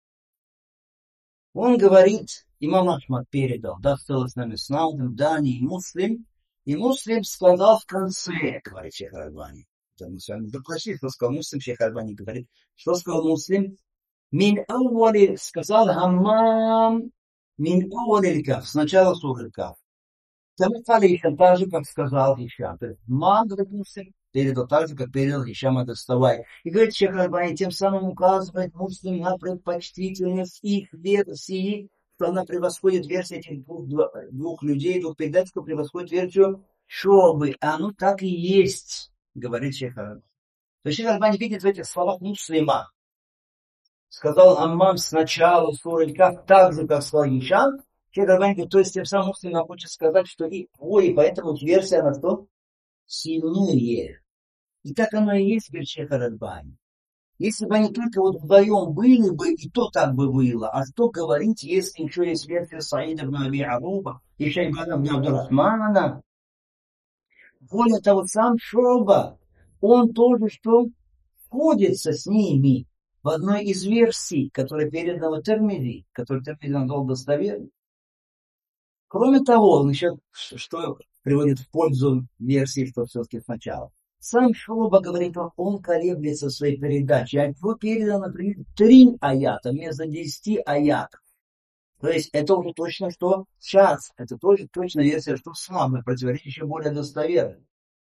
Он говорит, имам Ахмад передал, да, с целостным иснадом, Дани и Муслим сказал в конце, говорит шейх Аль-Альбани. Мы с вами допросили, что сказал Муслим, шейх Аль-Бани говорит, что сказал Муслим? Мин ауали, сказал Хаммам, мин ауали Каф, сначала суры Каф. Там еще так же, как сказал Гишам. То есть Ман, говорит Муслим, передал так же, как передал Гишам доставай. И говорит шейх Аль-Бани, тем самым указывает Муслим на предпочтительность их версии, что она превосходит версию этих двух людей, двух передатчиков, превосходит версию Шобы. А ну так и есть, говорит шейх Аль-Бани. То есть шейх Аль-Бани видит в этих словах Муслима. Сказал Аммам сначала суры Каф, так же, как сказал Гишам. Шейх Аль-Бани говорит, то есть тем самым Муслим хочет сказать, что и поэтому версия на что? Сильнее. И так оно и есть, говорит шейх Аль-Бани. Если бы они только вот вдвоем были бы, и то так бы было. А что говорить, если еще есть версия Саида ибн Аби Аруба и Шейбана ибн Абдуррахмана? Более того, сам Шоба, он тоже что? Сходится с ними в одной из версий, которая передана Термизи, который Термизи назвал достоверной. Кроме того, он еще что приводит в пользу версии, что все-таки сначала. Сам Шоба говорит, он колеблется в своей передаче. А его передано, например, 3 аята вместо 10 аятов. То есть это уже точно, что сейчас. Это тоже точно версия, что самое противоречие еще более достоверно.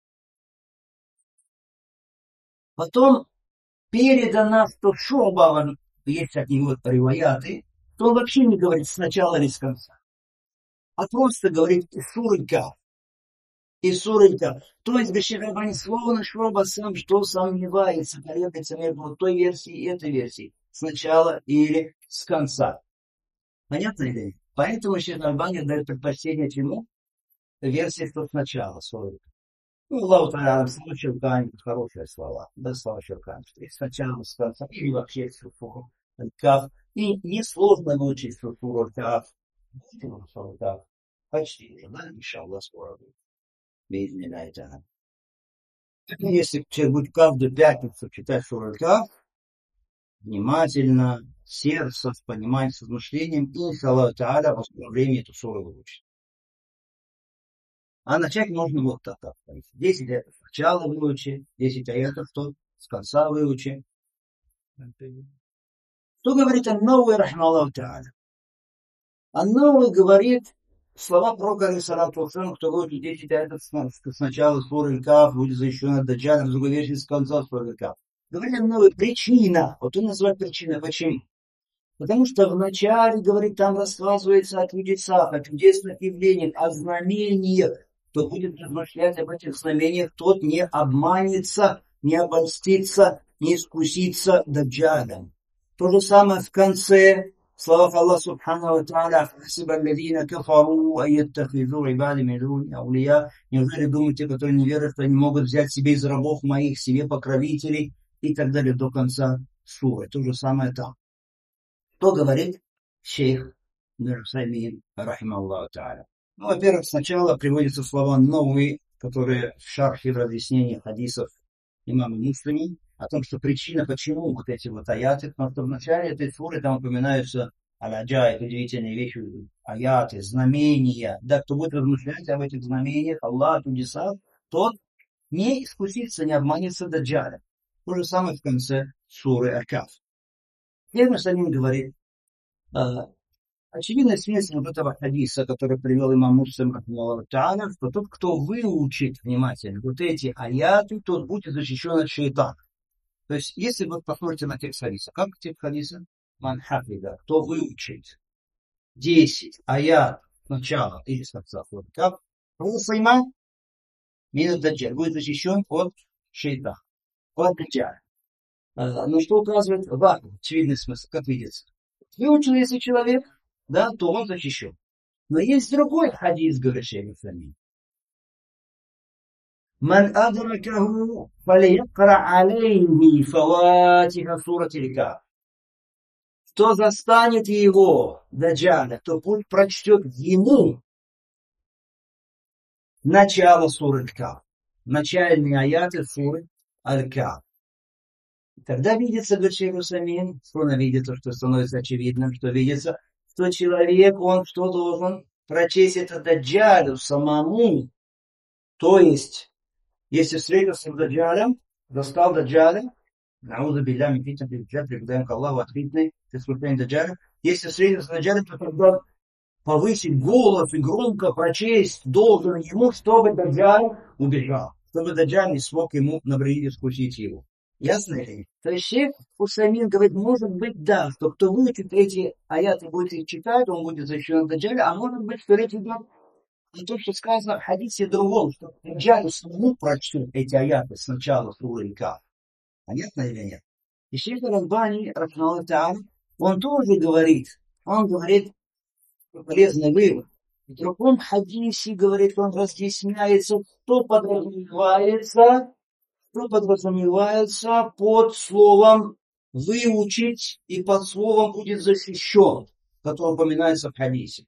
Потом передано, что Шоба, есть от него риваяты, то он вообще не говорит сначала или с конца. А просто говорит суры Каф. И суры Каф. То есть Башир Аль-Бани словно Шоба сам что сомневается, колеблется между той версией и этой версией. Сначала или с конца. Понятно ли? Поэтому Шейх Аль-Бани дает предпочтение чему? Версии, что сначала суры. Ну, Аллаху Та'аля, слова Шелкани, хорошие слова. Да, слова Шелкани. Сначала, с конца, или вообще суру Каф. И несложно выучить суру Каф. Почти уже, да, иншаллах, скоро будет. Бейзниляй Та'аля. Если человек будет каждую пятницу читать суру Каф, внимательно, сердце, с пониманием, с размышлением, и, иншаллах тааля, в скором времени эту суру выучить. А начать можно вот так. 10 аятов сначала выучи, 10 аятов с конца выучи. Что говорит Ан-Навави, рахмаллаху тааля? Ан-Навави говорит слова пророка, алейхиссалату вассалам, кто выучит 10 аятов сначала суры Аль-Каф, будет защищен от Даджаля, в другой версии с конца суры Аль-Каф. Говорит Ан-Навави, причина. Вот он называет причиной. Почему? Потому что вначале, говорит, там рассказывается о чудесах, о чудесных явлениях, о знамениях. Кто будет размышлять об этих знамениях, тот не обманется, не обольстится, не искусится даджалем. То же самое в конце слова Аллаха субхану ва тааля: «Хасиба аллазина кафару ан яттахизу ибади мин дуни аулия». Неужели думают те, которые не верят, что они могут взять себе из рабов моих, себе покровителей и так далее до конца суры. То же самое там. Что говорит шейх Ибн Усаймин, рахимахуллаху тааля? Ну, во-первых, сначала приводятся слова новые, которые в шархе, в разъяснении хадисов имама Муслима, о том, что причина, почему вот эти вот аяты, потому что в начале этой суры там упоминаются аляджайт, удивительные вещи, аяты, знамения. Да, кто будет размышлять об этих знамениях, Аллах, чудесах, тот не искусится, не обманется даджаля. То же самое в конце суры Аль-Каф. Ибн Усаймин говорит, очевидный смысл вот этого хадиса, который привел имам Муслим, что тот, кто выучит внимательно вот эти аяты, тот будет защищен от шейтана. То есть, если вы посмотрите на текст хадиса, как текст хадиса? Ман хафида, кто выучит 10 аят сначала или с конца, как Муслима, мин даджаль, будет защищен от шейтана, от даджаля. Но что указывает очевидный смысл, как видится. Выучил, если человек, да, то он защищен. Но есть другой хадис, говорит шейх Усаймин. Ман адракаху фалякра алейхи фаватиха сурати Аль-Каф. Кто застанет его, даджаля, то пусть прочтет ему начало суры Аль-Каф, начальные аяты суры Аль-Каф. Тогда видится, говорит шейх Усаймин, что он видит, то, что становится очевидным, что видится, что человек, он что должен прочесть это даджалю самому. То есть, если встретился с даджалем, достал даджаля, наузу билля мин фитнати даджаль, прибегаем к Аллаху от фитны, искушения даджаля. Если встретился с даджалем, то тогда повысить голос и громко прочесть должен ему, чтобы даджаль убежал, чтобы даджаль не смог ему навредить, искусить его. Ясно ли? То есть шейх Усаймин говорит, может быть, да, что кто выучит эти аяты, будет их читать, он будет защищен от даджаля, а может быть, что речь идет о том, что сказано в хадисе другом, что даджалю самому прочтут эти аяты сначала суры Аль-Каф. Понятно или нет? И шейх Аль-Албани, рахмаллаху тааля, он тоже говорит, полезный вывод. В другом хадисе, говорит, он разъясняется, что подразумевается под словом выучить и под словом будет защищен, который упоминается в хадисе.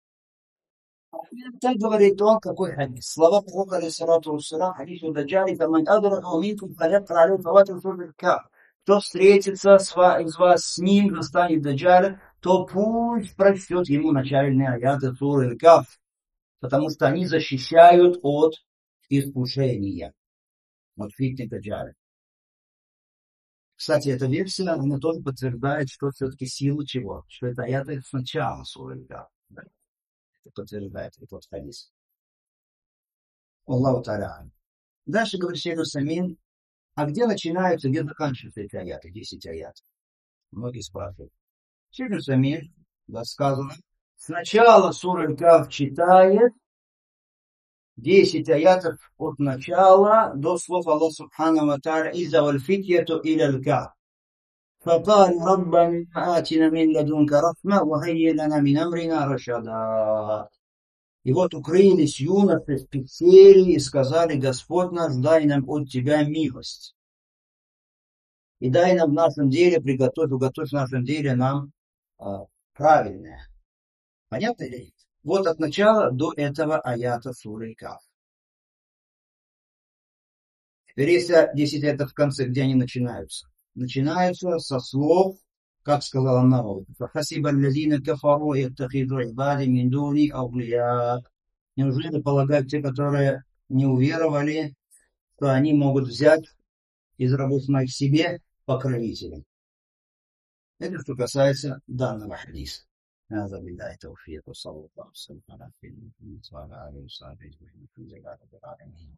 Так говорит он, какой хадис? Слова пророка, алейхиссалату вассалам, хадису даджали, фаман адрака минкум фалякра алейхи фаватиху сурат Аль-Каф. Кто встретится из вас с ним, застанет даджаля, то пусть прочтет ему начальные аяты суры Аль-Каф, потому что они защищают от искушения, от фитны даджаля. Кстати, эта версия, она тоже подтверждает, что все-таки сила чего? Что это аяты сначала суры Аль-Каф. Да? Это подтверждает этот хадис. Аллаху та'аля. Дальше говорит шейх Усаймин, а где начинаются, где заканчиваются эти аяты, 10 аятов? Многие спрашивают. Шейх Усаймин, да, сказано, сначала сура Аль-Каф читает 10 аятов от начала до слов Аллаха субхану ва тааля «Иза валь фитьяту иля Аль-Каф». فقال ربنا آتنا من لدنك رحمة وهيئ لنا من أمرنا رشدا. И вот укрылись юносы в пещере и сказали: Господь наш, дай нам от Тебя милость. И дай нам в нашем деле, уготовь в нашем деле нам правильное. Понятно ли нет? Вот от начала до этого аята суры Аль-Каф. Теперь если 10 аятов в конце, где они начинаются? начинаются со слов, как сказал народ. فَحَسِبَ الَّذِينَ كَفَرُوا يَتَّخِذُوا عِبَادِي مِن دُونِي أَوْلِيَاءَ. Неужели полагают те, которые не уверовали, что они могут взять из рабов моих себе покровителей? Это что касается данного хадиса. هذا بالله التوفيق وصلى الله وسلم على سيدنا محمد وعلى اله وصحبه اجمعين الحمد لله رب العالمين.